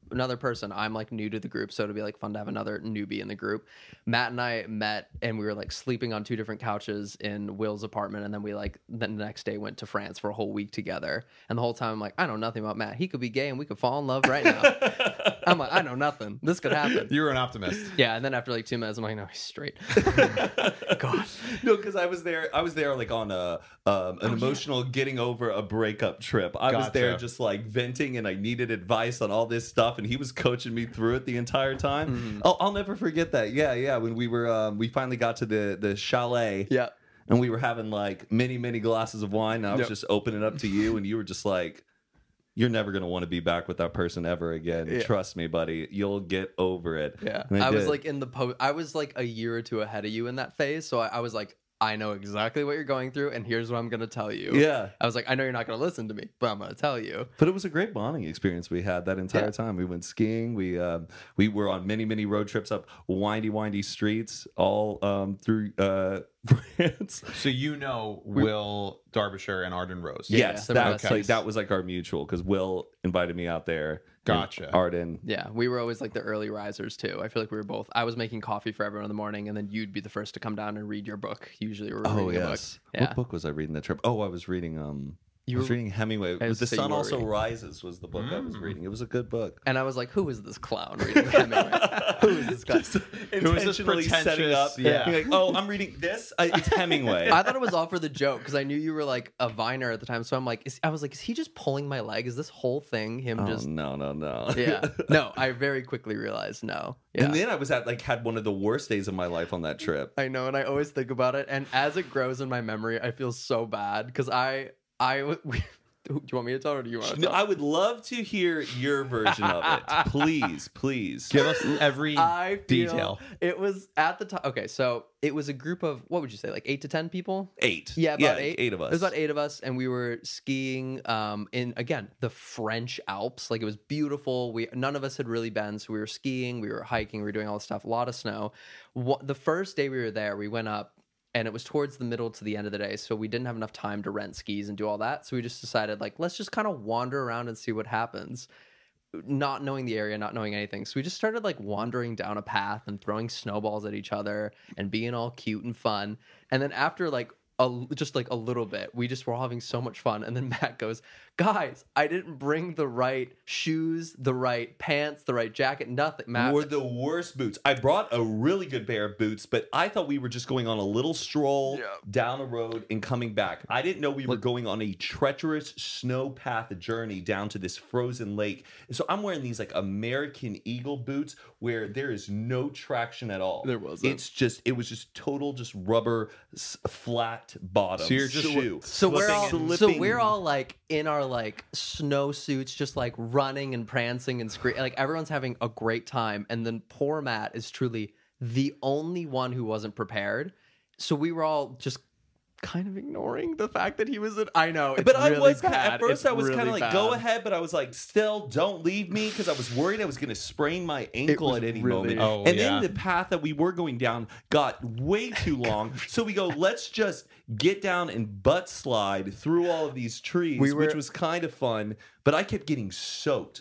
another person. I'm like new to the group, so it'd be like fun to have another newbie in the group. Matt and I met, and we were like sleeping on 2 different couches in Will's apartment, and then we like the next day went to France for a whole week together. And the whole time I'm like, I know nothing about Matt. He could be gay, and we could fall in love right now. I'm like, I know nothing. This could happen. You were an optimist. Yeah, and then after like 2 minutes, I'm like, no, he's straight. God, no, because I was there like on an emotional getting over a breakup trip. I was there Gotcha. just like venting, and I needed advice on all this stuff, and he was coaching me through it the entire time. Oh, I'll never forget that. Yeah, when we were we finally got to the chalet. Yeah. And we were having like many glasses of wine, and I was just opening up to you, and you were just like, you're never going to want to be back with that person ever again. Yeah. Trust me, buddy. You'll get over it. Yeah. And I was did. like in the post. I was like a year or 2 ahead of you in that phase. So I was like, I know exactly what you're going through, and here's what I'm going to tell you. Yeah. I was like, I know you're not going to listen to me, but I'm going to tell you. But it was a great bonding experience we had that entire Yeah. time. We went skiing. We were on many road trips up windy streets all through France. So you know Will Derbyshire and Arden Rose. Yeah. Yes, they were that's best like friends. that was like our mutual, because Will invited me out there. Gotcha. And Arden. Yeah. We were always like the early risers too. I feel like we were both. I was making coffee for everyone in the morning, and then you'd be the first to come down and read your book. Usually we were Oh reading a book. yes. Yeah. What book was I reading that trip? Oh, I was reading I was reading Hemingway. It was The say Sun you were Also reading. Rises was the book I was reading. It was a good book. And I was like, who is this clown reading Hemingway? Who is this guy? Who is this Intentionally setting up. pretentious- yeah. Being like, oh, I'm reading this. It's Hemingway. I thought it was all for the joke because I knew you were like a Viner at the time. So I'm like, I was like, is he just pulling my leg? Is this whole thing him Oh, just? no. Yeah. No, I very quickly realized no. Yeah. And then I was had one of the worst days of my life on that trip. I know, and I always think about it. And as it grows in my memory, I feel so bad because do you want me to tell or do you want to No, tell? I would love to hear your version of it. Please. Give us every I feel detail. It was at the time. Okay, so it was a group of, what would you say, like 8 to 10 people? 8. Yeah, about 8. 8 of us. It was about 8 of us, and we were skiing in, again, the French Alps. Like, it was beautiful. None of us had really been, so we were skiing, we were hiking, we were doing all this stuff, a lot of snow. The first day we were there, we went up, and it was towards the middle to the end of the day, so we didn't have enough time to rent skis and do all that. So we just decided, like, let's just kind of wander around and see what happens. Not knowing the area, not knowing anything. So we just started like wandering down a path and throwing snowballs at each other and being all cute and fun. And then after like just like a little bit, we just were all having so much fun. And then Matt goes, guys, I didn't bring the right shoes, the right pants, the right jacket, nothing. Matt, were the worst boots. I brought a really good pair of boots, but I thought we were just going on a little stroll down the road and coming back. I didn't know we were going on a treacherous snow path journey down to this frozen lake. And so I'm wearing these like American Eagle boots where there is no traction at all. There wasn't. It was just total just rubber flat bottom. So you're just shoe. So Slipping. we're all like in our like snowsuits, just like running and prancing and screaming. Like everyone's having a great time, and then poor Matt is truly the only one who wasn't prepared. So we were all just kind of ignoring the fact that he was an. I know, it's But I really was kinda, bad. at first It's I was kind really of like, bad. go ahead, but I was like, still, don't leave me, because I was worried I was going to sprain my ankle was at any really- moment. Oh, and yeah. then the path that we were going down got way too long, so we go, let's just get down and butt slide through all of these trees, which was kind of fun. But I kept getting soaked.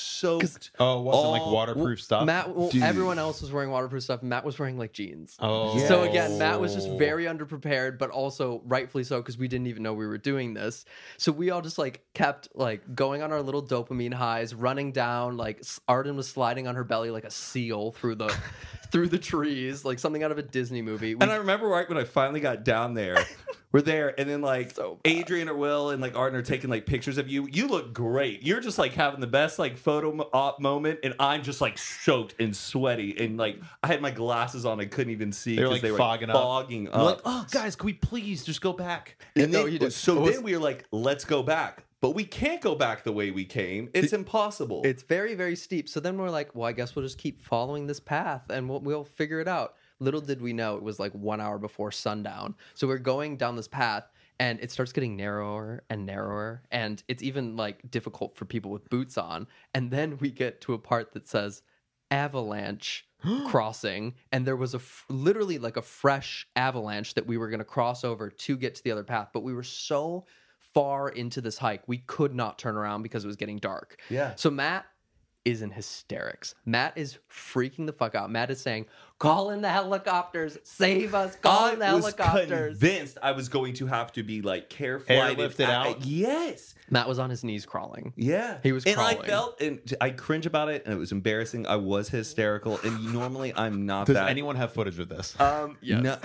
Oh, it wasn't like all- waterproof stuff? Matt, everyone else was wearing waterproof stuff. Matt was wearing like jeans. Oh. So again, Matt was just very underprepared, but also rightfully so because we didn't even know we were doing this. So we all just like kept like going on our little dopamine highs, running down. Like Arden was sliding on her belly like a seal through the through the trees, like something out of a Disney movie. And I remember right when I finally got down there, we're there, and then like So bad. Adrian or Will and like Arden are taking like pictures of you. You look great. You're just like having the best like photo op moment, and I'm just like soaked and sweaty, and like I had my glasses on, I couldn't even see They were, because like, they were fogging up. fogging up. We're like, oh, guys, can we please just go back? And No, then, you did. so It was- then we were like, let's go back, but we can't go back the way we came. It's impossible. It's very, very steep. So then we're like, well, I guess we'll just keep following this path and we'll figure it out. Little did we know it was like 1 hour before sundown. So we're going down this path and it starts getting narrower and narrower. And it's even like difficult for people with boots on. And then we get to a part that says avalanche crossing. And there was literally like a fresh avalanche that we were going to cross over to get to the other path. But we were so far into this hike, we could not turn around because it was getting dark. Yeah. So Matt is in hysterics. Matt is freaking the fuck out. Matt is saying, call in the helicopters, save us, call in the helicopters. I was convinced I was going to have to be like careflighted. Airlifted out? Yes. Matt was on his knees crawling. Yeah. He was and crawling. and I cringe about it, and it was embarrassing. I was hysterical, and normally I'm not Does that. anyone have footage of this? Yes. No,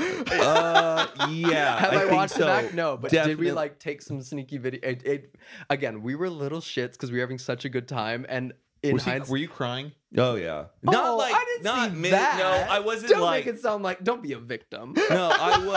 yeah. Have I think watched so. it back? No, but Definitely. did we like take some sneaky video? Again, we were little shits because we were having such a good time, and in hindsight, Were you crying? Oh yeah. I didn't not see mid- that. No, I wasn't Don't like. make it sound like. Don't be a victim. No,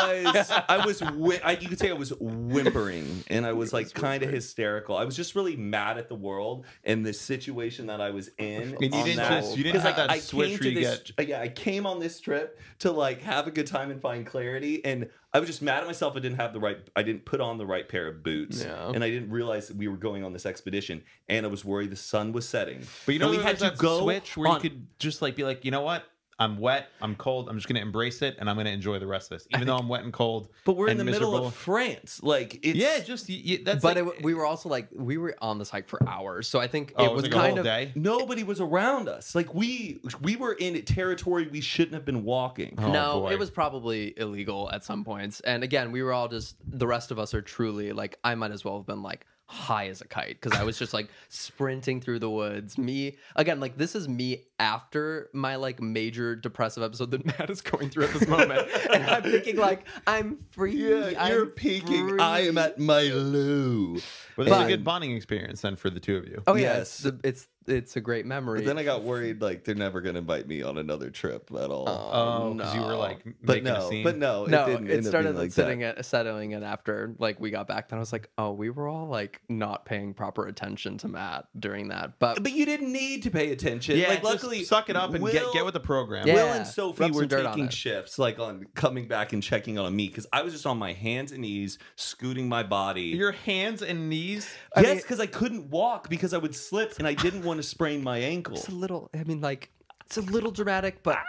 you could say I was whimpering, and I was like kind of hysterical. I was just really mad at the world and the situation that I was in. And you didn't have that switch where you get. I came on this trip to like have a good time and find clarity, and I was just mad at myself. I didn't put on the right pair of boots, Yeah. and I didn't realize that we were going on this expedition, and I was worried the sun was setting. But you know, And we had to go switch where you on- could just like be like, you know what? I'm wet. I'm cold. I'm just gonna embrace it, and I'm gonna enjoy the rest of this, even though I'm wet and cold. But we're in and the middle miserable. of France, like it's Yeah, just that's. But like, we were also like we were on this hike for hours, so I think oh, it was like kind a whole of. day. nobody was around us. Like we were in territory we shouldn't have been walking. Oh, No, boy. it was probably illegal at some points. And again, we were all just the rest of us are truly like I might as well have been like high as a kite because I was just like sprinting through the woods. Me again, like this is me after my like major depressive episode that Matt is going through at this moment, and I'm thinking like I'm free. Yeah, you're I'm peaking. free. I am at my low. But it's a But- good bonding experience then for the two of you. Oh yeah, Yes. it's a great memory. But then I got worried, like they're never gonna invite me on another trip at all. Oh, because you were like but making a no, scene. no, No, didn't it end up started being like that. settling in after like we got back. Then I was like, oh, we were all like not paying proper attention to Matt during that. But But you didn't need to pay attention. yeah, like just luckily, suck it up and get with the program. Yeah. Will and Sophie Rub some were dirt on taking it. shifts, like on coming back and checking on me because I was just on my hands and knees, scooting my body. Your hands and knees. Yes, because I couldn't walk because I would slip and I didn't want to sprain my ankle. it's a little. I mean, like it's a little dramatic, but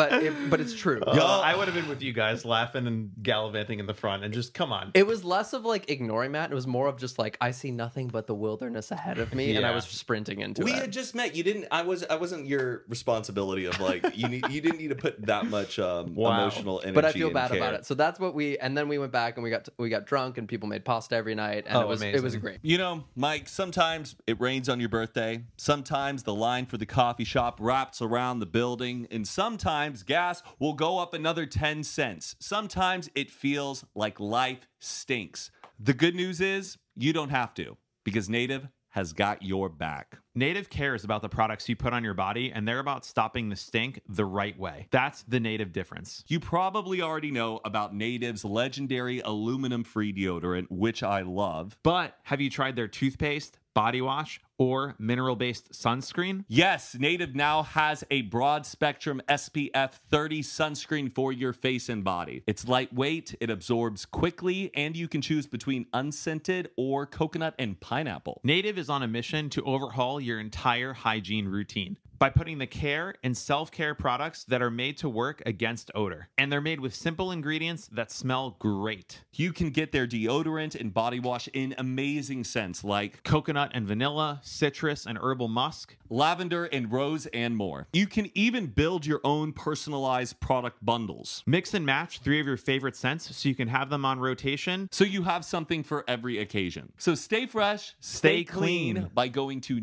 it's true. I would have been with you guys laughing and gallivanting in the front and just come on. It was less of like ignoring Matt. It was more of just like I see nothing but the wilderness ahead of me, and I Yeah. was sprinting into We it. had just met. You didn't. I wasn't your responsibility of like you didn't need to put that much emotional energy. But I feel and bad care. about it. So that's what and then we went back and we got drunk and people made pasta every night, and Oh, it was amazing. great. You know, Mike, sometimes it rains on your birthday. Sometimes the line for the coffee shop wraps around the building. And sometimes gas will go up another 10 cents. Sometimes it feels like life stinks. The good news is you don't have to because Native has got your back. Native cares about the products you put on your body, and they're about stopping the stink the right way. That's the Native difference. You probably already know about Native's legendary aluminum-free deodorant, which I love. But have you tried their toothpaste, body wash, or mineral-based sunscreen? Yes, Native now has a broad spectrum SPF 30 sunscreen for your face and body. It's lightweight, it absorbs quickly, and you can choose between unscented or coconut and pineapple. Native is on a mission to overhaul your entire hygiene routine by putting the care and self-care products that are made to work against odor. And they're made with simple ingredients that smell great. You can get their deodorant and body wash in amazing scents like Coconut and vanilla, citrus and herbal musk. lavender and rose and more. You can even build your own personalized product bundles. Mix and match 3 of your favorite scents so you can have them on rotation. So you have something for every occasion. So stay fresh, Stay clean. by going to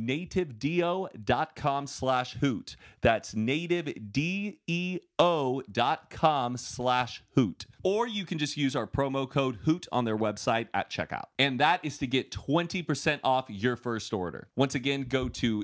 nativedeo.com/hoot. That's nativedeo.com/hoot. Or you can just use our promo code HOOT on their website at checkout. And that is to get 20% off your first order. Once again, go to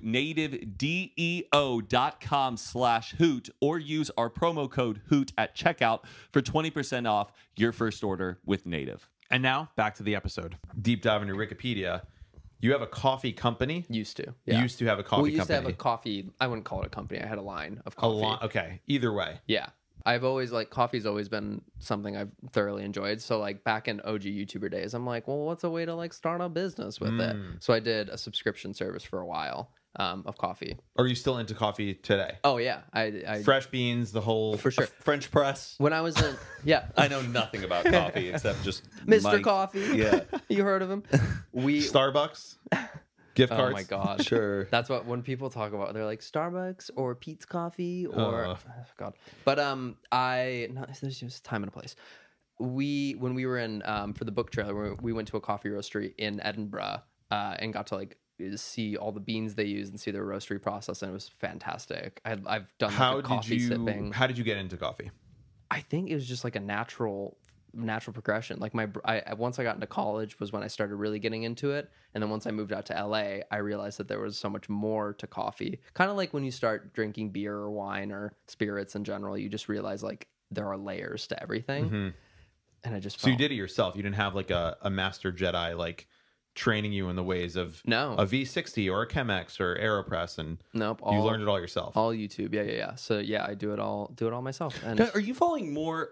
nativedeo.com/hoot or use our promo code HOOT at checkout for 20% off your first order with Native. And now, back to the episode. Deep dive into Wikipedia. You have a coffee company. Used to. You Yeah. used to have a coffee We used company. to have a coffee. I wouldn't call it a company. I had a line of A coffee. lot. Okay. Either way. Yeah. I've always coffee's always been something I've thoroughly enjoyed. So like back in OG YouTuber days, I'm like, well, what's a way to like start a business with it? So I did a subscription service for a while of coffee. Are you still into coffee today? Oh yeah, I Fresh beans, the whole. for sure. French press. When I was in I know nothing about coffee except just Mr. Mike. Coffee, Yeah. you heard of him? We Starbucks. Gift Oh cards. my god. Sure. That's what when people talk about, they're like Starbucks or Pete's Coffee or oh, God. But there's just time and a place. When we were in for the book trailer, we went to a coffee roastery in Edinburgh and got to like see all the beans they use and see their roastery process, and it was fantastic. I've done like a coffee sipping. How did you get into coffee? I think it was just like a natural progression. Like once I got into college was when I started really getting into it, and then once I moved out to LA, I realized that there was so much more to coffee. Kind of like when you start drinking beer or wine or spirits in general, you just realize like there are layers to everything. Mm-hmm. And I just So you did it yourself. You didn't have like a master Jedi like training you in the ways of a V60 or a Chemex or AeroPress, and nope, you learned it all yourself. All YouTube. Yeah. So yeah, I do it all myself. And Now, are you falling more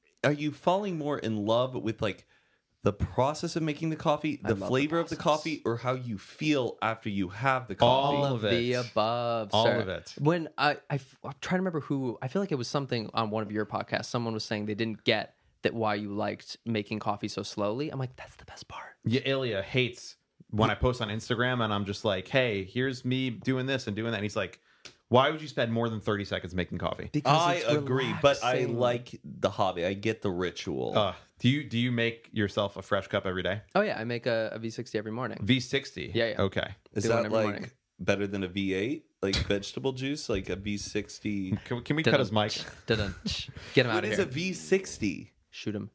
in love with like the process of making the coffee, the flavor of the coffee, or how you feel after you have the coffee? All of the above. All sir. of it. When I'm trying to remember who, I feel like it was something on one of your podcasts. Someone was saying they didn't get that why you liked making coffee so slowly. I'm like, that's the best part. Yeah, Ilya hates when I post on Instagram and I'm just like, hey, here's me doing this and doing that. And he's like, why would you spend more than 30 seconds making coffee? Because I it's agree, but I relaxing. like the hobby. I get the ritual. Do you make yourself a fresh cup every day? Oh yeah, I make a V60 every morning. V60? Yeah. Okay. Is do one that every like morning. better than a V8? Like vegetable juice, like a V60? Can we cut his mic? Get him out What of is here. a V60? Shoot him.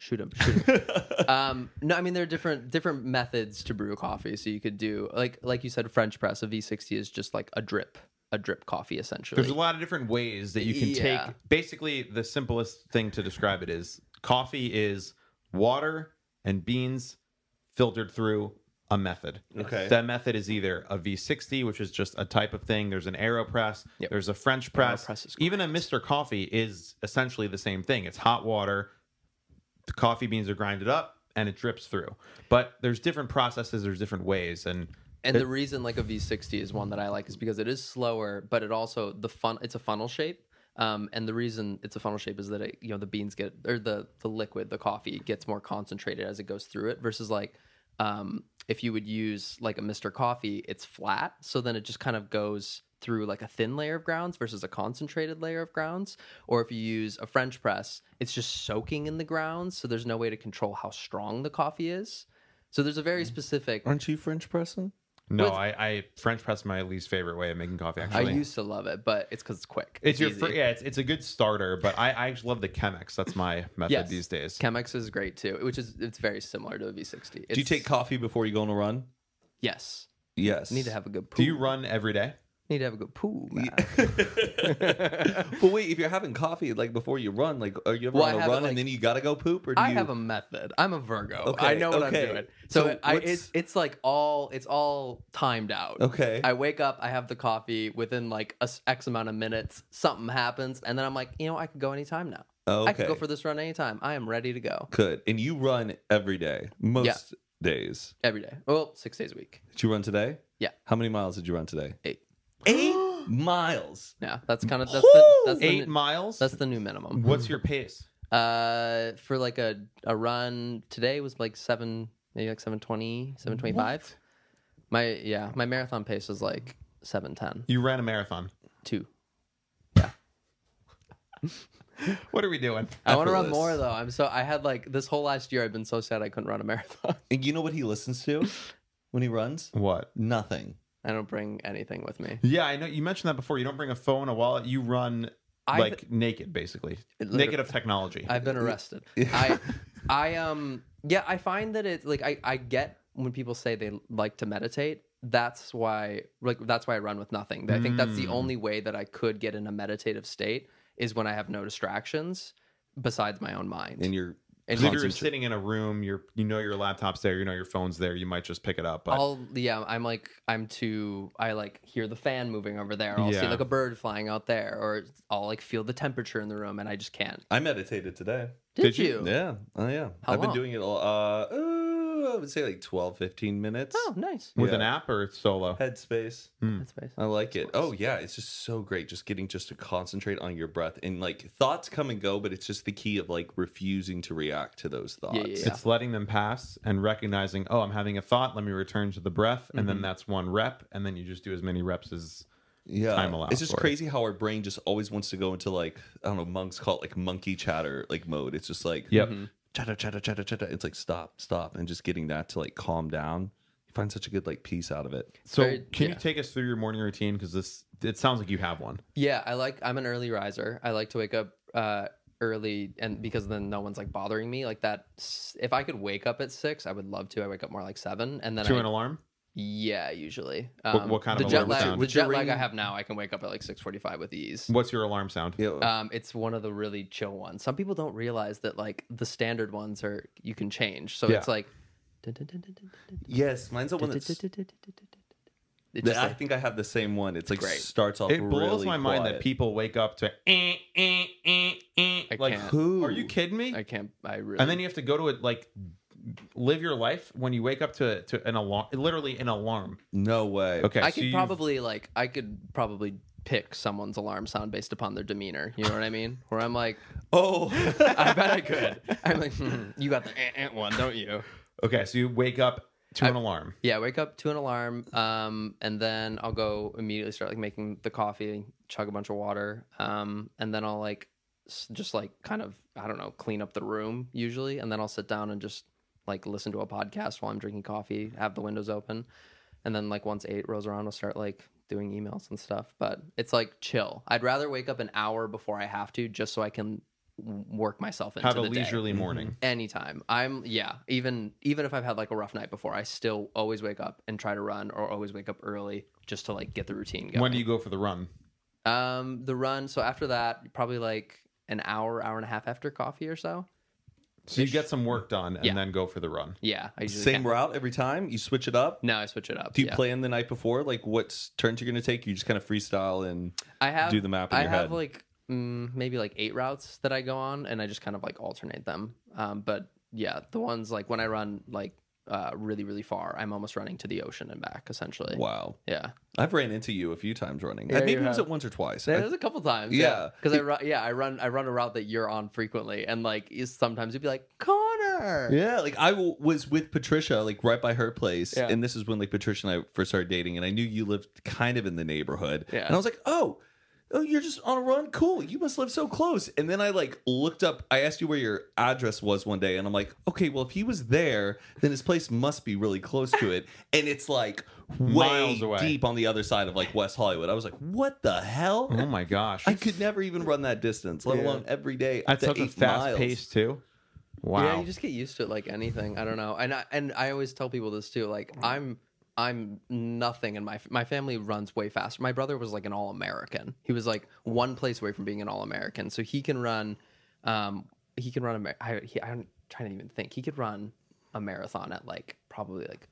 No, I mean there are different methods to brew coffee. So you could do like you said, French press. A V60 is just like a drip coffee essentially. There's a lot of different ways that you can take. Basically, the simplest thing to describe it is coffee is water and beans filtered through a method. Okay. That method is either a V60, which is just a type of thing. There's an AeroPress. Yep. There's a French press. AeroPress is Even a Mr. Coffee is essentially the same thing. It's hot water. The coffee beans are grinded up and it drips through. But there's different processes. There's different ways. And the reason like a V60 is one that I like is because it is slower, but it also it's a funnel shape. And the reason it's a funnel shape is that the beans get, or the liquid, the coffee gets more concentrated as it goes through it versus like if you would use like a Mr. Coffee, it's flat. So then it just kind of goes through like a thin layer of grounds versus a concentrated layer of grounds. Or if you use a French press, it's just soaking in the grounds. So there's no way to control how strong the coffee is. So there's a very specific. Aren't you French pressing? no, I French press is my least favorite way of making coffee, actually. I used to love it, but it's because it's quick. It's your easy. it's a good starter, but I actually love the Chemex. That's my method these days. Chemex is great too, it's very similar to a V60. Do you take coffee before you go on a run? Yes. Yes. Need to have a good poo. Do you run every day? Need to have a good poo, man. But wait, if you're having coffee like before you run, like are you ever Well, on I a have it, run like- and then you gotta go poop, or do I you? have a method. I'm a Virgo. Okay, I know what okay. I'm doing. So So what's- it's like it's all timed out. Okay. I wake up, I have the coffee within like X amount of minutes, something happens, and then I'm like, I could go anytime now. Oh, I could okay. go for this run anytime. I am ready to go. Good. And you run every day, most days. Every day. Well, 6 days a week. Did you run today? Yeah. How many miles did you run today? 8. 8 miles. Yeah, that's kind of Woo! that's 8 miles? That's the new minimum. What's your pace? For like a run today was like 720, 725. My marathon pace is like 7:10. You ran a marathon. 2. What are we doing? I want to run Effortless. more though. I had like this whole last year I've been so sad I couldn't run a marathon. And you know what he listens to when he runs? What? Nothing. I don't bring anything with me. Yeah, I know. You mentioned that before. You don't bring a phone, a wallet. You run like naked, basically. Naked of technology. I've been arrested. I find that it's like I get when people say they like to meditate. That's why I run with nothing. I think that's the only way that I could get in a meditative state is when I have no distractions besides my own mind. And you're If you're sitting in a room, your laptop's there, your phone's there, you might just pick it up. But I like hear the fan moving over there. I'll see Yeah. like a bird flying out there, or I'll like feel the temperature in the room, and I just can't. I meditated today. Did you? Yeah. Oh yeah. How I've been long? doing it I would say like 12, 15 minutes. Oh, nice. With Yeah. an app or solo? Headspace. Headspace. I like it. Oh yeah, it's just so great. Just getting to concentrate on your breath, and like thoughts come and go, but it's just the key of like refusing to react to those thoughts. Yeah. It's letting them pass and recognizing, oh, I'm having a thought. Let me return to the breath. And then that's one rep. And then you just do as many reps as time allows. It's just for it. crazy how our brain just always wants to go into like, I don't know, monks call it like monkey chatter like mode. It's just like Yep. chatter, chatter, chatter, chatter. It's like stop, and just getting that to like calm down. You find such a good like peace out of it. So Very- can yeah. you take us through your morning routine? Because it sounds like you have one. Yeah, I'm an early riser. I like to wake up early, and because then no one's like bothering me like that. If I could wake up at 6, I would love to. I wake up more like 7, and then To an alarm? Yeah, usually. What kind the of jet alarm lag? sound? The jet lag I have now, I can wake up at like 6:45 with ease. What's your alarm sound? It's one of the really chill ones. Some people don't realize that like the standard ones are you can change. So Yeah. it's like Yes, mine's the one that's. It just, I like, think I have the same one. It's like great. starts off. It blows really my mind that quiet. people wake up to like, can't. Who? are you kidding me? I can't. I really. And then you have to go to it like live your life when you wake up to an alarm, literally an alarm. No way. Okay, I so could probably pick someone's alarm sound based upon their demeanor. You know what I mean? Where I'm like, Oh, I bet I could. I'm like, you got the one, don't you? Okay, so you wake up to an alarm. Yeah, wake up to an alarm, and then I'll go immediately start like making the coffee, chug a bunch of water, and then I'll like just like kind of I don't know clean up the room usually, and then I'll sit down and just like listen to a podcast while I'm drinking coffee, have the windows open, and then like once 8 rolls around, I'll start like doing emails and stuff. But it's like chill. I'd rather wake up an hour before I have to, just so I can work myself into Have a the day. leisurely morning. Anytime. Even if I've had like a rough night before, I still always wake up and try to run, or always wake up early just to like get the routine going. When do you go for the run? The run, so after that, probably like an hour and a half after coffee or so. So you get some work done and Yeah. then go for the run. Yeah, I usually same can. route every time. You switch it up. No, I switch it up. Do you yeah. plan the night before? Like what turns you're going to take? You just kind of freestyle and I have do the map in I your have head. like maybe like 8 routes that I go on, and I just kind of like alternate them. But yeah, the ones like when I run like really really far, I'm almost running to the ocean and back essentially. Wow. Yeah. I've ran into you a few times running. Yeah, Maybe you it was have. it once or twice. There's a couple times, Yeah. because I run a route that you're on frequently, and like sometimes you'd be like Connor, Yeah, like I was with Patricia, like right by her place, Yeah. and this is when like Patricia and I first started dating, and I knew you lived kind of in the neighborhood, Yeah. and I was like, oh, you're just on a run, cool. You must live so close. And then I like looked up. I asked you where your address was one day, and I'm like, okay, well if he was there, then his place must be really close to it, and it's like way Miles away. deep on the other side of like West Hollywood. I was like, what the hell? Oh my gosh. I could never even run that distance, let alone every day. At up to such a 8 fast miles. pace too. Wow. Yeah, you just get used to it like anything. I don't know, and I always tell people this too. Like I'm nothing, and my family runs way faster. My brother was like an All-American. He was like one place away from being an All-American, so he can run. I'm trying to even think. He could run a marathon at like probably like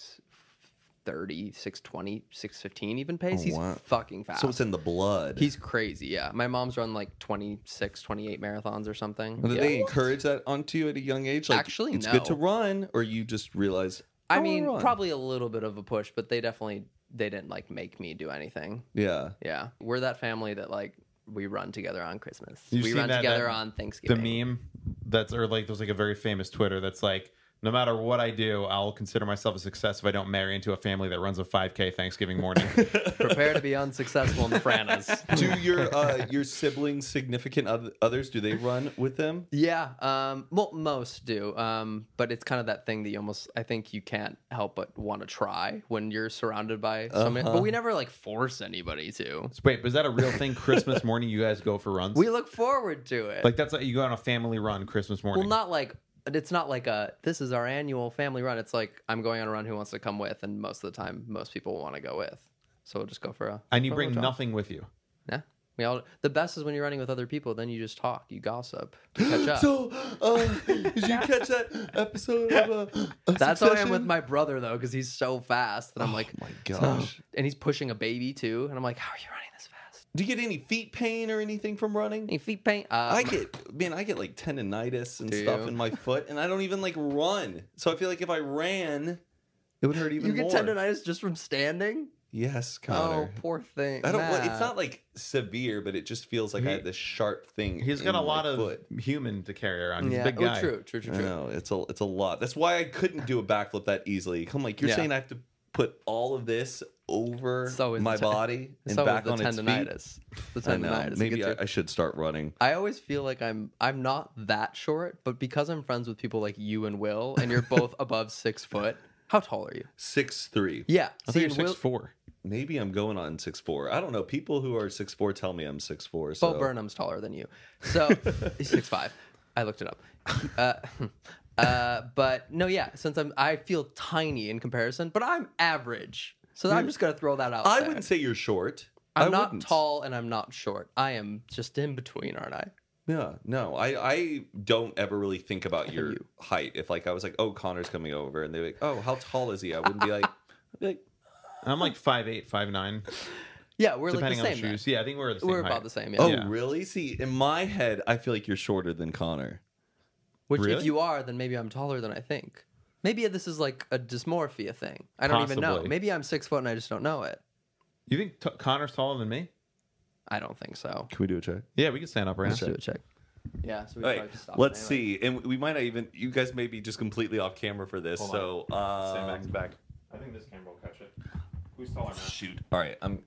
6:30, 6:20, 6:15 even pace. He's wow. fucking fast. So it's in the blood. He's crazy. Yeah, my mom's run like 26, 28 marathons or something. Did Yeah. they encourage that onto you at a young age? Like, Actually, it's no. good to run, or you just realize? I wanna mean, run. probably a little bit of a push, but they didn't like make me do anything. Yeah. Yeah, we're that family that like we run together on Christmas. You've we seen run that- together that- on the Thanksgiving. meme that's or like there's like a very famous Twitter that's like, no matter what I do, I'll consider myself a success if I don't marry into a family that runs a 5K Thanksgiving morning. Prepare to be unsuccessful in the Franas. Do your siblings, significant others, do they run with them? Yeah, well, most do, but it's kind of that thing that I think you can't help but want to try when you're surrounded by so many. But we never like force anybody to. Wait, but is that a real thing? Christmas morning, you guys go for runs? We look forward to it. like that's like you go on a family run Christmas morning. Well, it's not like this is our annual family run. It's like I'm going on a run. Who wants to come with? And most of the time, most people want to go with. So we'll just go for a. and you for a bring little jog. nothing with you. Yeah, the best is when you're running with other people. Then you just talk, you gossip, you catch up. So, did you catch that episode of That's how I am Succession? with my brother though, because he's so fast. And I'm like, my gosh. and he's pushing a baby too. And I'm like, how are you running this fast? Do you get any feet pain or anything from running? Any feet pain? I get like tendonitis and Do stuff you? in my foot, and I don't even like run. So I feel like if I ran, it would hurt even You more. get tendonitis just from standing? Yes, Connor. Oh, poor thing. I don't. Matt. It's not like severe, but it just feels like I have this sharp thing. He's got in a my lot of foot. human to carry around. He's Yeah. a big guy. Oh, true. I know it's a lot. That's why I couldn't do a backflip that easily. I'm like, you're Yeah. saying I have to put all of this over So is my the body and So is back the on its feet. tendonitis. The I know. tendonitis. It Maybe gets you. I should start running. I always feel like I'm not that short, but because I'm friends with people like you and Will, and you're both above 6 foot. How tall are you? 6'3". Yeah. I See, think and you're Will- 6'4". Maybe I'm going on 6'4". I don't know. People who are 6'4" tell me I'm 6'4". So Bo Burnham's taller than you. So he's 6'5". I looked it up. But no, yeah. Since I feel tiny in comparison, but I'm average. So I'm just gonna throw that out. I there. wouldn't say you're short. I'm I not wouldn't. tall and I'm not short. I am just in between, aren't I? Yeah, no, I don't ever really think about your You. height. If like I was like, oh, Connor's coming over, and they're like, oh, how tall is he? I wouldn't be like, I'd be like, I'm like 5'8", 5'9", Yeah, we're depending like on the the same. shoes. Yeah, I think we're the same We're height. about the same. Yeah. oh, Yeah. really? See, in my head, I feel like you're shorter than Connor. Which, if Really? you are, then maybe I'm taller than I think. Maybe this is like a dysmorphia thing. I don't even know. Possibly. Maybe I'm 6 foot and I just don't know it. You think Connor's taller than me? I don't think so. Can we do a check? Yeah, we can stand up right Let's now. do a check. Yeah, so we All probably right, just stop let's anyway. see, and we might not even. You guys may be just completely off camera for this. Hold So, Stand back to back. I think this camera will catch it. Who's taller now? shoot. All right, I'm.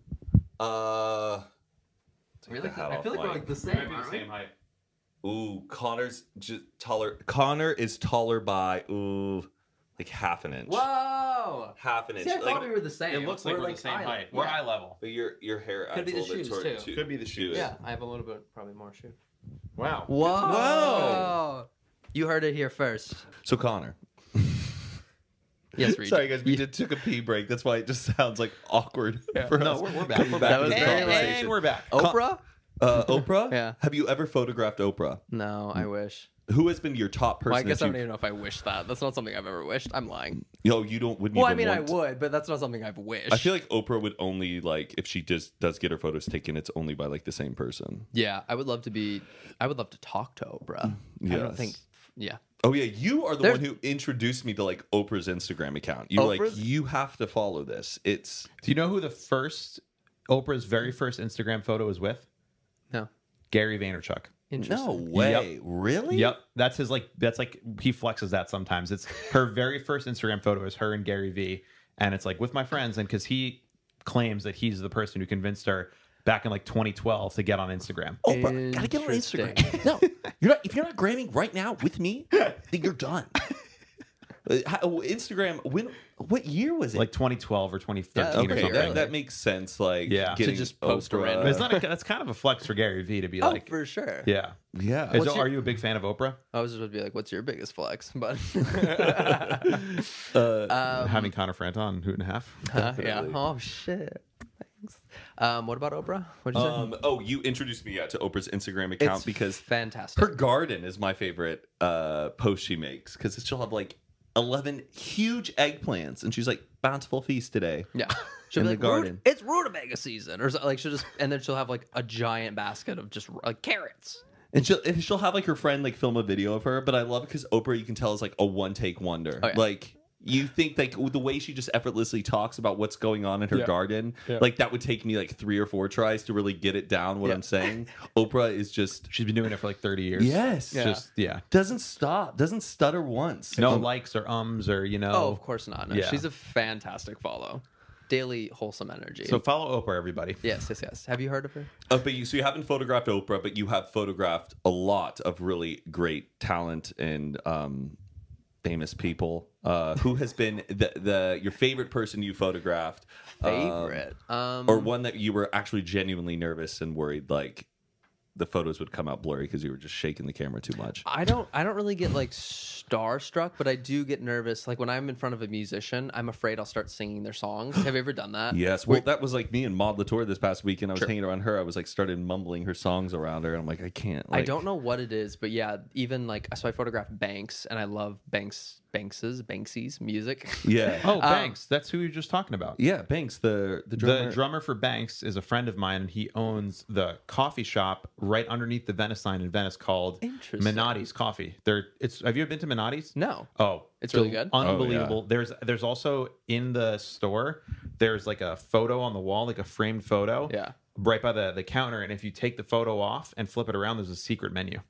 Take Really? the hat I off, feel like we're Mike. like the We same, might be the aren't we? same height. Ooh, Connor's just taller. Connor is taller by like half an inch. Whoa! Half an inch. See, I like, thought we were the same. It looks like we're the same eye height. level. We're Yeah. eye level. but your hair Could adds be a the little bit shoes, too. Could be the shoes. Yeah, I have a little bit, probably more shoe. Wow. Whoa! You heard it here first. So Connor. Yes, Reed. Sorry guys, we did took a pee break. That's why it just sounds like awkward for No, us. we're back. Coming We're back back. to the That was very conversation. And we're back. Oprah? Oprah? Yeah. Have you ever photographed Oprah? No, I wish. Who has been your top person? Well, I guess that I don't you've- even know if I wish that. That's not something I've ever wished. I'm lying. No, you don't. Wouldn't Well, I even mean, I want- would, but that's not something I've wished. I feel like Oprah would only like if she does get her photos taken. It's only by like the same person. Yeah, I would love to talk to Oprah. I don't Yes. think. Yeah. Oh yeah, you are the There's- one who introduced me to like Oprah's Instagram account. You were like, Oprah's- you have to follow this. It's Do you know who Oprah's very first Instagram photo was with? No. Gary Vaynerchuk. Interesting. no way, really? Yep. That's like he flexes that sometimes. It's her very first Instagram photo is her and Gary V. And it's like with my friends, and because he claims that he's the person who convinced her back in like 2012 to get on Instagram. Oprah, gotta get on Interesting. Instagram. No, you're not. If you're not gramming right now with me, then you're done. Instagram. What year was it? Like 2012 or 2013 or okay, something. that makes sense. Like Yeah. getting To just post a Oprah. random- But it's not that's kind of a flex for Gary V to be Oh, like, for sure. yeah. Yeah. What's Are your- you a big fan of Oprah? I was just about to be like, "What's your biggest flex?" But Having Connor Frant on Hoot and a Half. yeah. Definitely. Oh shit. Thanks. What about Oprah? What'd you say? You introduced me to Oprah's Instagram account It's because fantastic. her garden is my favorite post she makes because she'll have like 11 huge eggplants and she's like bountiful feast today. Yeah. She'll In be the like, garden. It's rutabaga season, or like she'll just, and then she'll have like a giant basket of just like carrots. And she'll have like her friend like film a video of her, but I love it because Oprah you can tell is like a one take wonder. Oh, yeah. Like you think like the way she just effortlessly talks about what's going on in her garden, like that would take me like 3 or 4 tries to really get it down what Yeah. I'm saying. Oprah is just She's been doing it for like 30 years. yes, Yeah. Just, yeah. doesn't stop, doesn't stutter once. No likes or or, Oh, of course not. No, Yeah. she's a fantastic follow. Daily wholesome energy. So follow Oprah, everybody. yes. Have you heard of her? But you haven't photographed Oprah, but you have photographed a lot of really great talent and famous people. Who has been your favorite person you photographed? Favorite. Or one that you were actually genuinely nervous and worried like the photos would come out blurry because you were just shaking the camera too much. I don't really get like starstruck, but I do get nervous. Like when I'm in front of a musician, I'm afraid I'll start singing their songs. Have you ever done that? Yes, well, that was like me and Maud Latour this past weekend. I was hanging around her. I was like started mumbling her songs around her, and I'm like, I can't. I Like, don't know what it is, but yeah, even like so I photographed Banks, and I love Banks' Banksy's music. Yeah. Oh, Banks. That's who you were just talking about. Yeah, Banks, the drummer. The drummer for Banks is a friend of mine, and he owns the coffee shop right underneath the Venice sign in Venice called Interesting. Minotti's Coffee. Have you ever been to Minotti's? No. Oh, It's really good? Unbelievable. There's also in the store, there's like a photo on the wall, like a framed photo. Yeah. Right by the counter, and if you take the photo off and flip it around, there's a secret menu.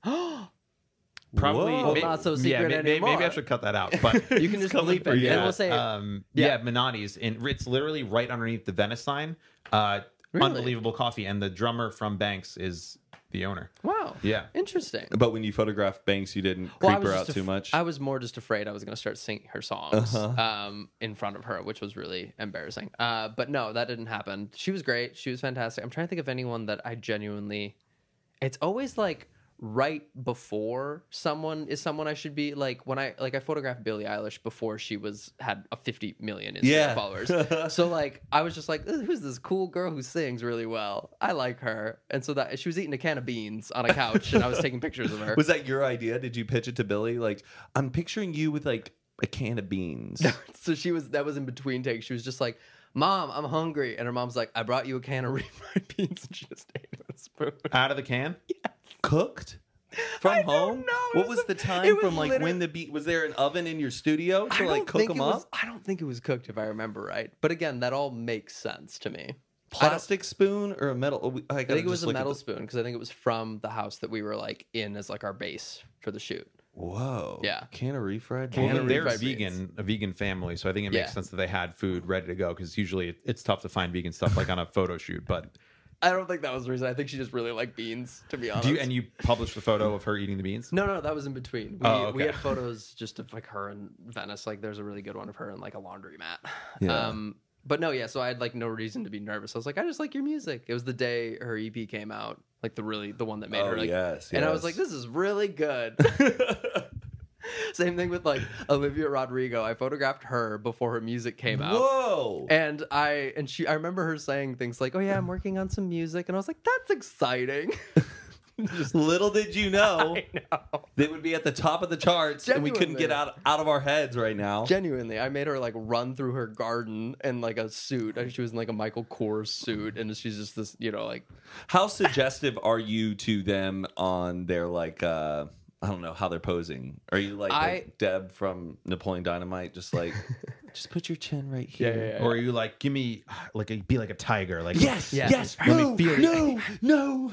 Probably Whoa. Well, not so secret anymore. Maybe I should cut that out, but You can just bleep it. yeah, And we'll say Minotti's, and it's literally right underneath the Venice sign. Unbelievable coffee, and the drummer from Banks is the owner. wow. Yeah. Interesting. But when you photographed Banks, you didn't Well, I creep was her out just too much. I was more just afraid I was going to start singing her songs in front of her, which was really embarrassing. But no, that didn't happen. She was great. She was fantastic. I'm trying to think of anyone that I genuinely. It's always like right before someone I should be like when I photographed Billie Eilish before she had a 50 million Instagram followers. So like I was just like, who's this cool girl who sings really well? I like her. And so that she was eating a can of beans on a couch and I was taking pictures of her. Was that your idea? Did you pitch it to Billy? Like, I'm picturing you with like a can of beans. So that was in between takes. She was just like, Mom, I'm hungry. And her mom's like, I brought you a can of refried beans. And she just ate it with a spoon. Out of the can? Cooked? From home? know. It What was was the it time was from like literally- when the beat was there an oven in your studio to I like don't cook think them it up? was- I don't think it was cooked if I remember right. But again, that all makes sense to me. Plastic spoon or a metal? I think it was a metal spoon because I think it was from the house that we were like in as like our base for the shoot. Whoa. Yeah. Can of refried Can Well, of beans? they're refried a vegan family, so I think it makes Yeah. sense that they had food ready to go because usually it's tough to find vegan stuff like on a photo shoot. But I don't think that was the reason. I think she just really liked beans, to be honest. you published the photo of her eating the beans? No, that was in between. We Okay. had photos just of like her in Venice. Like there's a really good one of her in like a laundromat. Yeah. But no, yeah. So I had like no reason to be nervous. I was like, I just like your music. It was the day her EP came out, like the one that made Oh, her like. yes, And I was yes. like, this is really good. Same thing with like Olivia Rodrigo. I photographed her before her music came out. Whoa. And I remember her saying things like, "Oh yeah, I'm working on some music," and I was like, "That's exciting." Just little did you know, I know. they would be at the top of the charts and we couldn't get Genuinely. out of our heads right now. Genuinely, I made her like run through her garden in like a suit. She was in like a Michael Kors suit, and she's just this, like. How suggestive are you to them on their like I don't know how they're posing? Are you like Deb from Napoleon Dynamite, just like just put your chin right here? Yeah. Or are you like, give me be like a tiger? Like Yes, Yeah. yes. Let me No, feel no, no.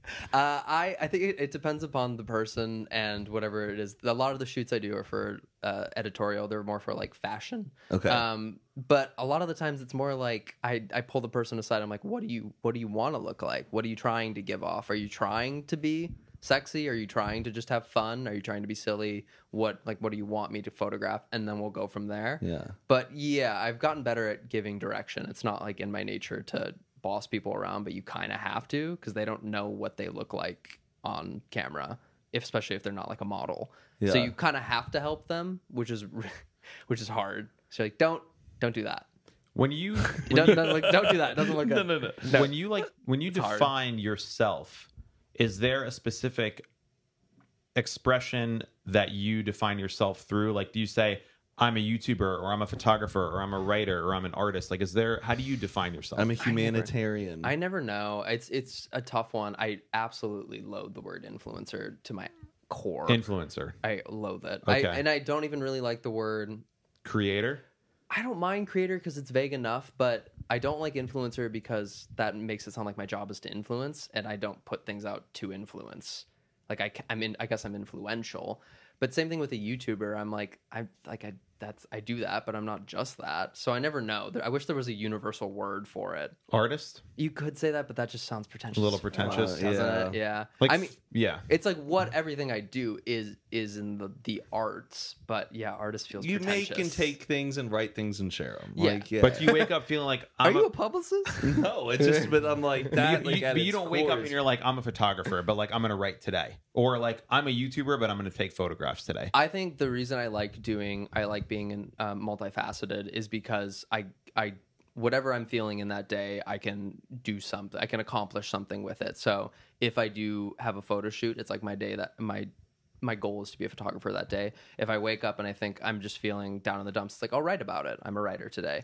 I think it depends upon the person and whatever it is. A lot of the shoots I do are for editorial. They're more for like fashion. Okay. But a lot of the times it's more like I pull the person aside. I'm like, what do you want to look like? What are you trying to give off? Are you trying to be sexy? Are you trying to just have fun? Are you trying to be silly? What do you want me to photograph? And then we'll go from there. Yeah. But yeah, I've gotten better at giving direction. It's not like in my nature to boss people around, but you kind of have to because they don't know what they look like on camera, especially if they're not like a model. So Yeah. you kind of have to help them, which is hard. So like, don't do that. when you Don't do that. It doesn't look good. No. when you hard. define yourself, is there a specific expression that you define yourself through? Like, do you say I'm a YouTuber or I'm a photographer or I'm a writer or I'm an artist? Like, how do you define yourself? I'm a humanitarian. I never know. It's a tough one. I absolutely loathe the word influencer to my core. Influencer, I loathe it. Okay. And I don't even really like the word. creator. I don't mind creator because it's vague enough, but I don't like influencer because that makes it sound like my job is to influence, and I don't put things out to influence. Like I guess I'm influential, but same thing with a YouTuber. I'm like I do that, but I'm not just that. So I never know. I wish there was a universal word for it. Artist, You could say that, but that just sounds pretentious. A little as fuck, pretentious. doesn't Yeah. it? Yeah. like I mean, yeah. it's like what everything I do is in the arts, but yeah, artist feels You pretentious. make and take things and write things and share them. Yeah. Like, yeah. But you wake up feeling like Are I'm you a publicist? no, it's just. But I'm like that. you, but you don't wake up and you're like, I'm a photographer, but like I'm gonna write today, or like I'm a YouTuber, but I'm gonna take photographs today. I think the reason I like being multifaceted is because I whatever I'm feeling in that day, I can do something. I can accomplish something with it. So if I do have a photo shoot, it's like my day that my my goal is to be a photographer that day. If I wake up and I think I'm just feeling down in the dumps, it's like I'll write about it. I'm a writer today.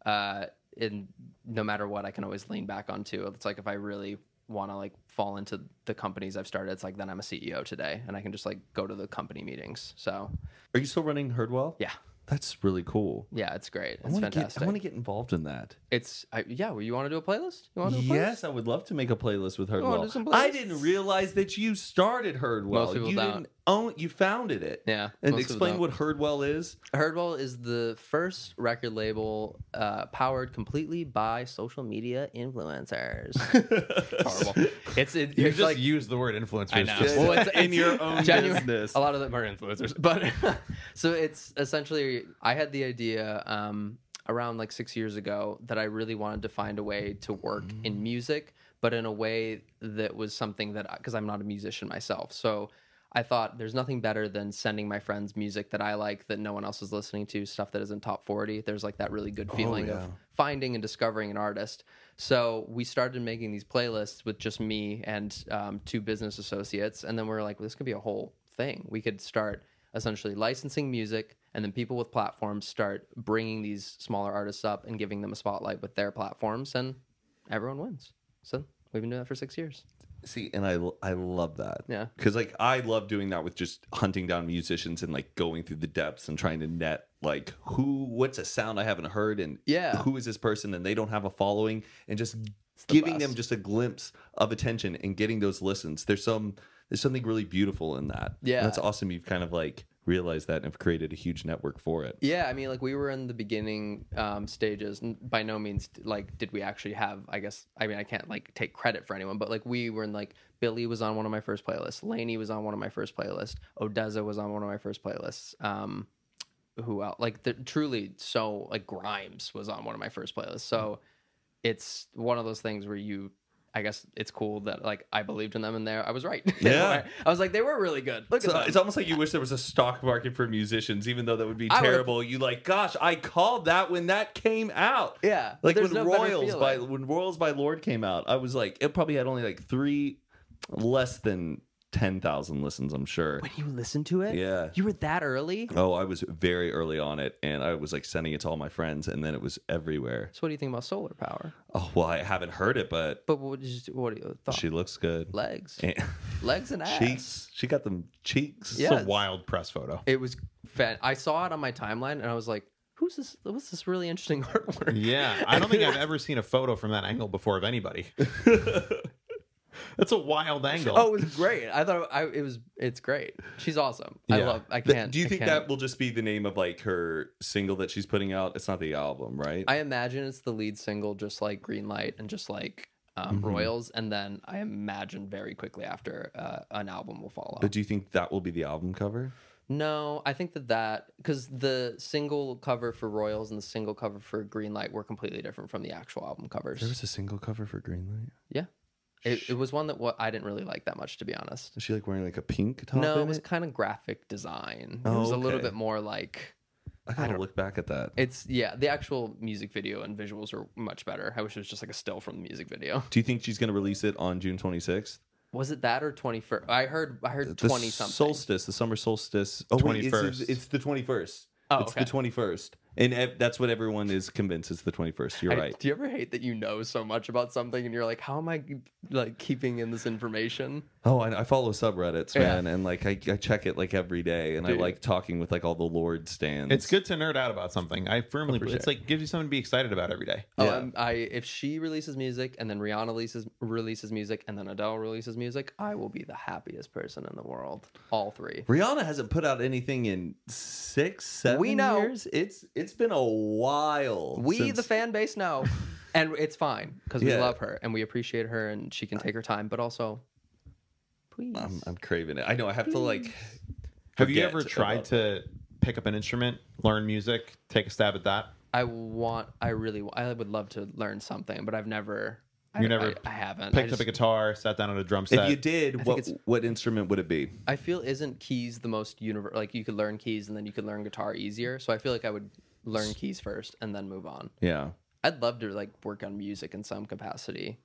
And no matter what, I can always lean back onto. It's like if I really want to like fall into the companies I've started, it's like then I'm a CEO today, and I can just like go to the company meetings. So, Are you still running Herdwell? yeah, That's really cool. yeah, it's great. I It's want fantastic. to get involved in that. Yeah. Well, you want to do a playlist? You want to do a playlist? Yes, I would love to make a playlist with wanna do Herdwell. some I playlists? didn't realize that you started Herdwell. Most people You don't. didn't own. You founded it. Yeah, And most people explain don't. what Herdwell is. Herdwell is the first record label powered completely by social media influencers. Horrible. It's You it's just like use the word influencers. I know. Just- Well, it's in your own business. A lot of them are influencers, but so it's essentially I had the idea around like 6 years ago that I really wanted to find a way to work in music, but in a way that was something that because I'm not a musician myself, so I thought there's nothing better than sending my friends music that I like that no one else is listening to, stuff that isn't top 40. There's like that really good feeling of finding and discovering an artist. So we started making these playlists with just me and 2 business associates. And then we were like, well, this could be a whole thing. We could start essentially licensing music, and then people with platforms start bringing these smaller artists up and giving them a spotlight with their platforms, and everyone wins. So we've been doing that for 6 years. See, and I love that. Yeah. Because like I love doing that with just hunting down musicians and like going through the depths and trying to net like what's a sound I haven't heard, and Yeah. who is this person and they don't have a following, and just giving them best. just a glimpse of attention and getting those listens. There's something really beautiful in that. Yeah. And that's awesome. You've kind of like realized that and have created a huge network for it. Yeah, I mean, like we were in the beginning stages. By no means like did we actually have. I mean, I can't like take credit for anyone, but like we were in like Billy was on one of my first playlists. Lainey was on one of my first playlists. Odessa was on one of my first playlists. Who else? Like truly, so like Grimes was on one of my first playlists. So it's one of those things where I guess it's cool that like I believed in them and I was right. Yeah. I was like, they were really good. Look at So them. it's almost like you wish there was a stock market for musicians, even though that would be I would've- terrible. You like, gosh, I called that when that came out. Yeah, Like there's when no better Royals by Lord came out, I was like, it probably had only like less than 10,000 listens, I'm sure. When you listened to it, Yeah. you were that early. Oh, I was very early on it, and I was like sending it to all my friends, and then it was everywhere. So what do you think about solar power? Oh, well, I haven't heard it, but But what do you thought? she looks good. Legs, And- legs and ass. cheeks. She got them cheeks. Yeah. It's a wild press photo. It was I saw it on my timeline, and I was like, "Who's this? What's this really interesting artwork?" Yeah, I don't think I've ever seen a photo from that angle before of anybody. That's a wild angle. Oh, it was great. I thought it's great. She's awesome. Yeah. I can't. Do you I think can't- that will just be the name of like her single that she's putting out? It's not the album, right? I imagine it's the lead single, just like Green Light and just like Royals, and then I imagine very quickly after an album will follow. But do you think that will be the album cover? No, I think that because the single cover for Royals and the single cover for Green Light were completely different from the actual album covers. There was a single cover for Greenlight. Yeah, it was one that I didn't really like that much, to be honest. Is she like wearing like a pink top? No, in it was kind of graphic design. It Oh, was a little okay. bit more like I gotta look back at that. the actual music video and visuals are much better. I wish it was just like a still from the music video. Do you think she's gonna release it on June 26th? Was it that or 21st? I heard The 20 something. solstice, the summer solstice. Oh, wait, 21st. it's the 21st. Oh, it's okay. the 21st, and that's what everyone is convinced. It's the 21st. You're right. Do you ever hate that you know so much about something and you're like, how am I like keeping in this information? Oh, I follow subreddits, Yeah. man, and like I check it like every day, and I Dude. like talking with like all the Lord stands. It's good to nerd out about something. I firmly believe sure. it's like gives you something to be excited about every day. Oh, if she releases music and then Rihanna releases music and then Adele releases music, I will be the happiest person in the world. All three. Rihanna hasn't put out anything in 6-7 We know. years. It's been a while. We, since- the fan base, know. And it's fine because we Yeah. love her and we appreciate her and she can take her time, but also, please. I'm craving it. I know. I have to like. Have you forget ever tried about- to pick up an instrument, learn music, take a stab at that? I would love to learn something, but I've never. You never I haven't. Picked up a guitar, sat down on a drum set. If you did, think what it's- what instrument would it be? I feel isn't keys the most universal? Like you could learn keys and then you could learn guitar easier. So I feel like I would learn keys first and then move on. Yeah. I'd love to like work on music in some capacity.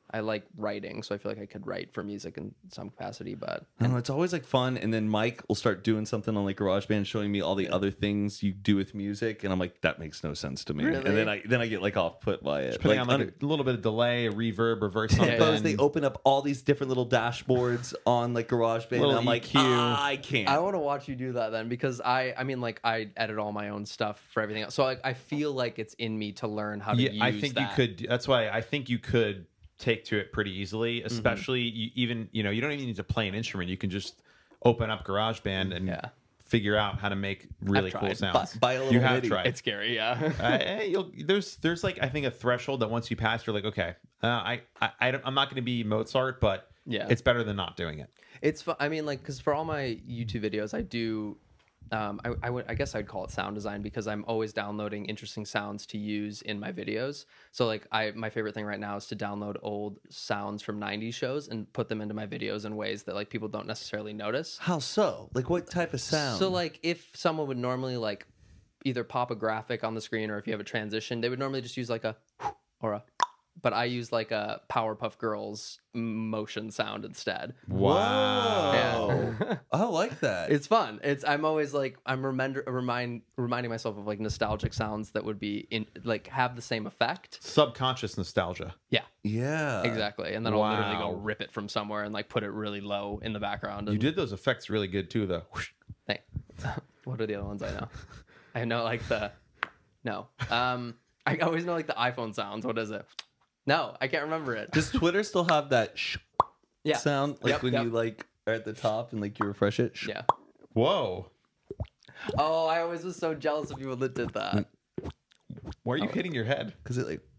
I like writing, so I feel like I could write for music in some capacity. But No, it's always like fun, and then Mike will start doing something on like GarageBand, showing me all the other things you do with music, and I'm like, that makes no sense to me. Really? And then I get like off put by it. Putting on like a little bit of delay, a reverb, reverse something. suppose they open up all these different little dashboards on like GarageBand, and Little I'm like, EQ. I can't. I want to watch you do that then, because I mean, like I edit all my own stuff for everything else, so I feel like it's in me to learn how to use I think that. you could. That's why I think you could take to it pretty easily. Especially you don't even need to play an instrument. You can just open up GarageBand and figure out how to make really cool tried. sounds. Buy a little you have MIDI. tried. It's scary, yeah. There's like, I think, a threshold that once you pass, you're like, okay, I'm not going to be Mozart, but Yeah. it's better than not doing it. It's fun. I mean, like, because for all my YouTube videos, I do. I guess I'd call it sound design, because I'm always downloading interesting sounds to use in my videos. So like my favorite thing right now is to download old sounds from 90s shows and put them into my videos in ways that like people don't necessarily notice. How so? Like, what type of sound? So like if someone would normally like either pop a graphic on the screen, or if you have a transition, they would normally just use like a or a, but I use like a Powerpuff Girls motion sound instead. Wow. Yeah. I like that. It's fun. I'm always like reminding myself of like nostalgic sounds that would be in like have the same effect. Subconscious nostalgia. Yeah, yeah, exactly. And then I'll literally go Wow. rip it from somewhere and like put it really low in the background. And You did those effects really good too, though. Think. What are the other ones I know? I know like the no. I always know like the iPhone sounds. What is it? No, I can't remember it. Does Twitter still have that Yeah. sound like Yep, when yep. you like are at the top and like you refresh it? Yeah. Whoa. Oh, I always was so jealous of people that did that. Why are you hitting your head? Because it like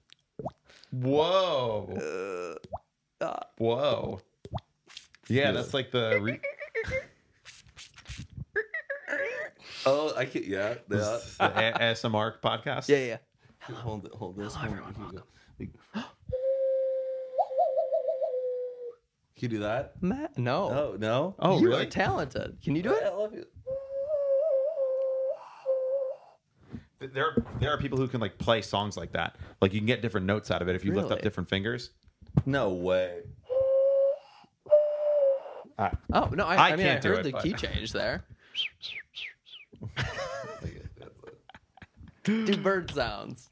Whoa. Whoa. Yeah, that's like the. oh I can yeah The ASMR podcast. Yeah. hold this. Hold on. Can you do that? Matt, no. Oh no. Oh, You really? are talented. Can you do it? I love you. There are people who can like play songs like that. Like you can get different notes out of it if you lift up Really? different fingers. No way. Oh no, I I mean can't I do heard it, the but- key change there. Do bird sounds.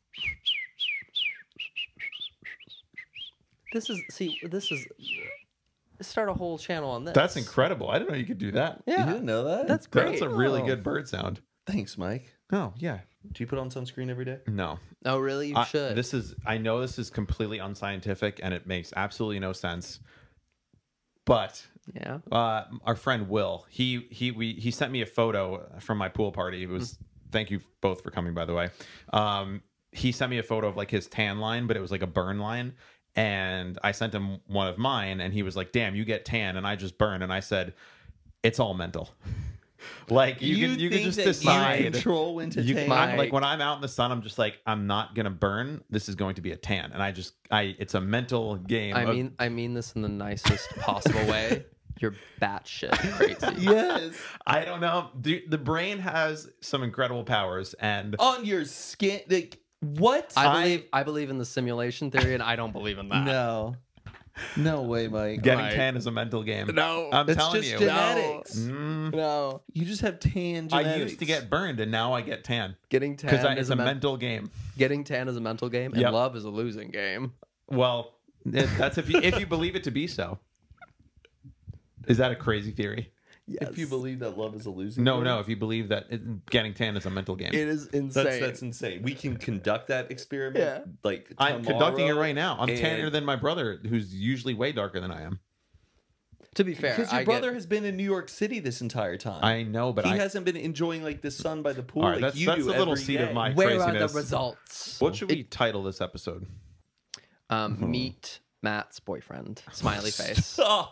This is start a whole channel on this. That's incredible. I didn't know you could do that. Yeah, You didn't know that? That's great. That's a really Oh. good bird sound. Thanks, Mike. Oh, yeah. Do you put on sunscreen every day? No. Oh really? You should. I know this is completely unscientific and it makes absolutely no sense. But Yeah. our friend Will, he sent me a photo from my pool party. It was thank you both for coming, by the way. He sent me a photo of like his tan line, but it was like a burn line. And I sent him one of mine, and he was like, "Damn, you get tan, and I just burn." And I said, "It's all mental." Like you can just decide. You control when to You tan. can, like when I'm out in the sun, I'm just like, I'm not gonna burn. This is going to be a tan, and it's a mental game. I mean this in the nicest possible way. You're batshit crazy. Yes. I don't know. The brain has some incredible powers, and On your skin. Like what? I believe in the simulation theory, and I don't believe in that. No. No way, Mike. getting Right. tan is a mental game. No. I'm It's telling just you. genetics. No. You just have tan genetics. I used to get burned, and now I get tan Getting because tan it's is a mental game. Getting tan is a mental game, and Yep. love is a losing game. Well, that's if you believe it to be so. Is that a crazy theory? Yes. If you believe that love is a losing No, game. no. If you believe that getting tan is a mental game, It is insane. That's insane. We can conduct that experiment. Yeah. Like I'm conducting it right now. I'm and- tanner than my brother, who's usually way darker than I am. To be fair, Because your I brother get, has been in New York City this entire time. I know, but he I hasn't been enjoying like the sun by the pool All right, like that's you a do little every seed of day. my where are the craziness. results? What should we title this episode? Meet Matt's boyfriend. Smiley face. Oh.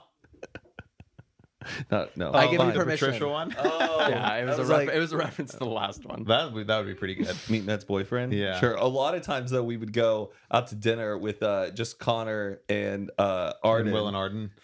No. I give you fine, the permission. Patricia one. Oh, Yeah, it was, it was a reference to the last one. That would be pretty good. Meet Matt's boyfriend. Yeah. Sure. A lot of times though, we would go out to dinner with just Connor and Arden. And Will and Arden.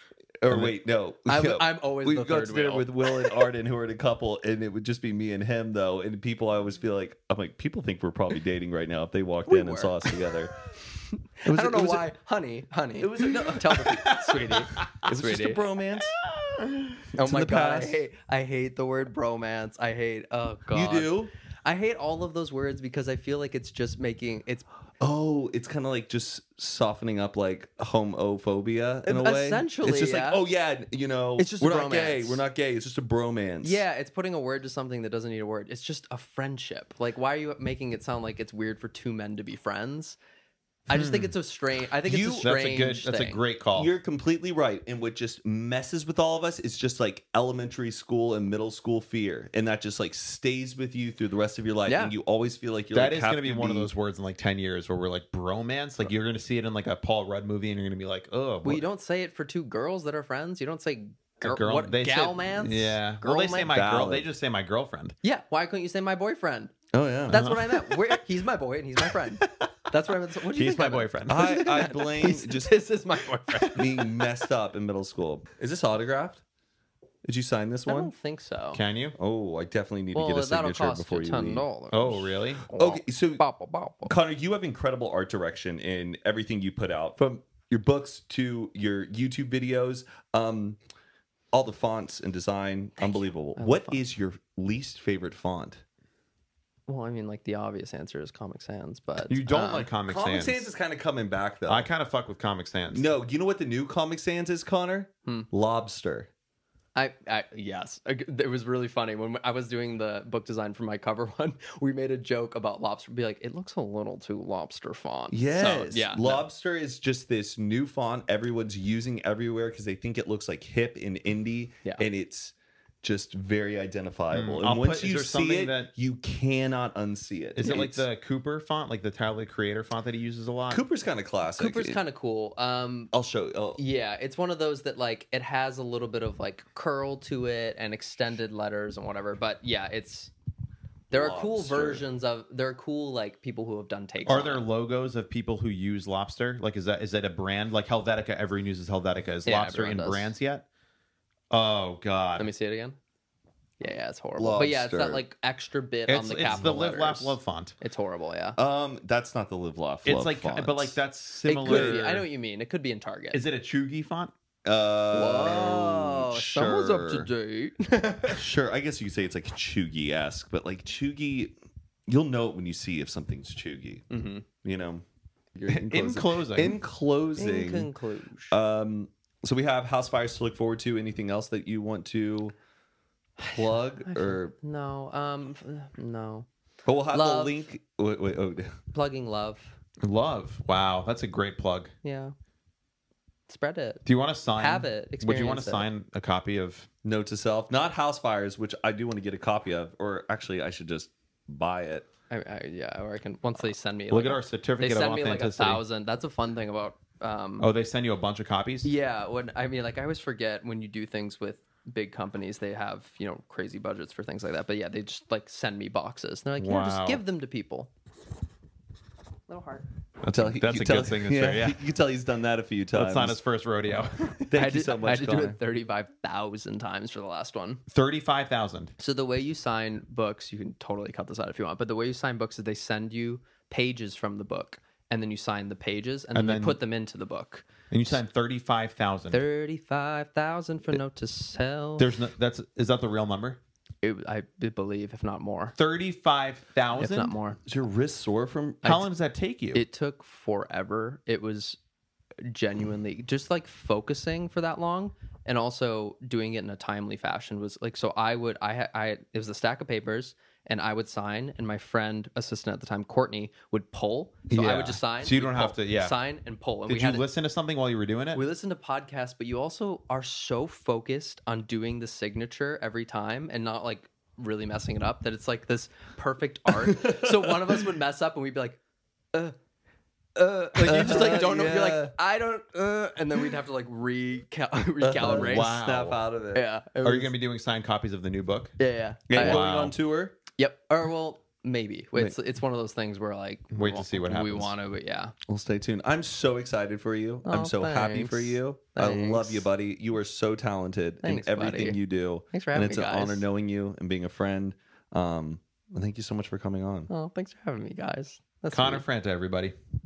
Or wait, no. I'm always we the would go third to dinner wheel. with Will and Arden, who are in a couple, and it would just be me and him, though. And people, I always feel like, I'm like, people think we're probably dating right now if they walked in and saw us together. I don't know why. Honey. It was tell the people, sweetie. It was just a bromance. Oh my the god, past. I hate the word bromance. I hate. Oh god, You do? I hate all of those words because I feel like it's just making it's Oh, it's kind of like just softening up like homophobia in a way. Essentially, it's just yeah. like, oh yeah, you know, It's just we're a not gay. bromance. We're not gay. It's just a bromance. yeah, it's putting a word to something that doesn't need a word. It's just a friendship. Like, why are you making it sound like it's weird for two men to be friends? I just think it's a strange. I think it's a strange. That's a thing. great call. You're completely right. And what just messes with all of us is just like elementary school and middle school fear. And that just like stays with you through the rest of your life. Yeah. And you always feel like you're That like, is have going to be one of those words in like 10 years where we're like bromance. Like you're going to see it in like a Paul Rudd movie and you're going to be like, oh, Well, you don't say it for two girls that are friends. You don't say what they say- gal-mance? Yeah. Well, they say Girl-man? my girl. Valid. They just say my girlfriend. Yeah, why couldn't you say my boyfriend? Oh, yeah. That's what I meant. He's my boy and he's my friend. That's what I meant. What do you He's think my I meant? boyfriend. I blame just This is my boyfriend. being messed up in middle school. Is this autographed? Did you sign this I one? don't think so. Can you? Oh, I definitely need to Well, get a that'll signature cost before you you leave. $10. Oh, really? Okay, so Bop, bop, bop. Connor, you have incredible art direction in everything you put out, from your books to your YouTube videos. All the fonts and design, unbelievable. What is your least favorite font? Well, I mean, like the obvious answer is Comic Sans, but You don't like Comic Comic Sans. Sans is kind of coming back, though. I kind of fuck with Comic Sans. No, you know what the new Comic Sans is, Connor? Lobster. Yes, it was really funny when I was doing the book design for my cover one. We made a joke about lobster, be like, it looks a little too lobster font. Yes. So, yeah, no. Lobster is just this new font everyone's using everywhere because they think it looks like hip and indie. Yeah. And it's just very identifiable. And I'll once put- is you there see something it, that- you cannot unsee it. Is it like It's- the Cooper font, like the Tyler the Creator font that he uses a lot? Cooper's kind of classic. Cooper's kind of cool. I'll show you. Yeah, it's one of those that like it has a little bit of like curl to it and extended letters and whatever. But yeah, there are cool Lobster. versions of. There are cool like people who have done takes. Are on there it. logos of people who use lobster? Like, is that a brand? Like Helvetica, everyone uses Helvetica. Is Yeah, lobster in everyone does. brands yet? Oh God! Let me see it again. Yeah, it's horrible. But yeah, it's that Lobster. like extra bit on It's the the capital Live Laugh letters. Love font. It's horrible. Yeah. That's not the Live Laugh. It's Love like, font. but like that's It similar. could be. I know what you mean. It could be in Target. Is it a Chugi font? Whoa, someone's up to sure. date. Sure, I guess you could say it's like Chugi-esque, but like Chugi, you'll know it when you see if something's Chugi. Mm-hmm. You know, In closing, In closing, In conclusion, so we have House Fires to look forward to. Anything else that you want to plug or? no, no. But we'll have Love. the link. Wait, oh, Plugging love. love. Wow, that's a great plug. Yeah. Spread it. Do you want to sign? Have it. Would you want to Experience it. sign a copy of? note to self: not House Fires, which I do want to get a copy of, or actually, I should just buy it. Yeah, or I can once they send me. Look like at our they certificate of send me like authenticity. 1,000. That's a fun thing about. Oh, they send you a bunch of copies. Yeah, when I mean, like I always forget when you do things with big companies, they have crazy budgets for things like that. But yeah, they just like send me boxes. And they're like, yeah, Wow. just give them to people. Little heart. That's a good signature. Yeah, you can tell he's done that a few times. that's not his first rodeo. Thank you so I much, had to do Connor. it 35,000 times for the last one. 35,000. So the way you sign books, you can totally cut this out if you want, but the way you sign books is they send you pages from the book, and then you sign the pages, and then you put them into the book. And you signed 35,000. 35,000 for note to sell. There's no. Is that the real number? I believe, if not more. 35,000. If not more. Is your wrist sore from? How long does that take you? It took forever. It was genuinely just like focusing for that long, and also doing it in a timely fashion was like. So it was a stack of papers, and I would sign, and my friend assistant at the time, Courtney, would pull. So I Yeah. would just sign. So you don't we'd have pull, to- yeah. sign and pull. And Did you listen to something while you were doing it? We listened to podcasts, but you also are so focused on doing the signature every time and not like really messing it up that it's like this perfect art. So one of us would mess up and we'd be like, like you just like don't know. You're like, I don't, and then we'd have to like recalibrate. Wow. Snap out of it. Yeah. Are you going to be doing signed copies of the new book? Yeah. Yeah, I- going on tour. Yep. Or well, Maybe it's one of those things where like Wait to see what happens. We want to, but yeah. We'll stay tuned. I'm so excited for you. I'm Oh, so happy for thanks. you. I love Thanks. you, buddy. You are so talented Thanks, in everything buddy. you do. Thanks for and having it's me, an guys. honor knowing you and being a friend. Thank you so much for coming on. Oh, thanks for having me, guys. That's Connor sweet. Franta, everybody.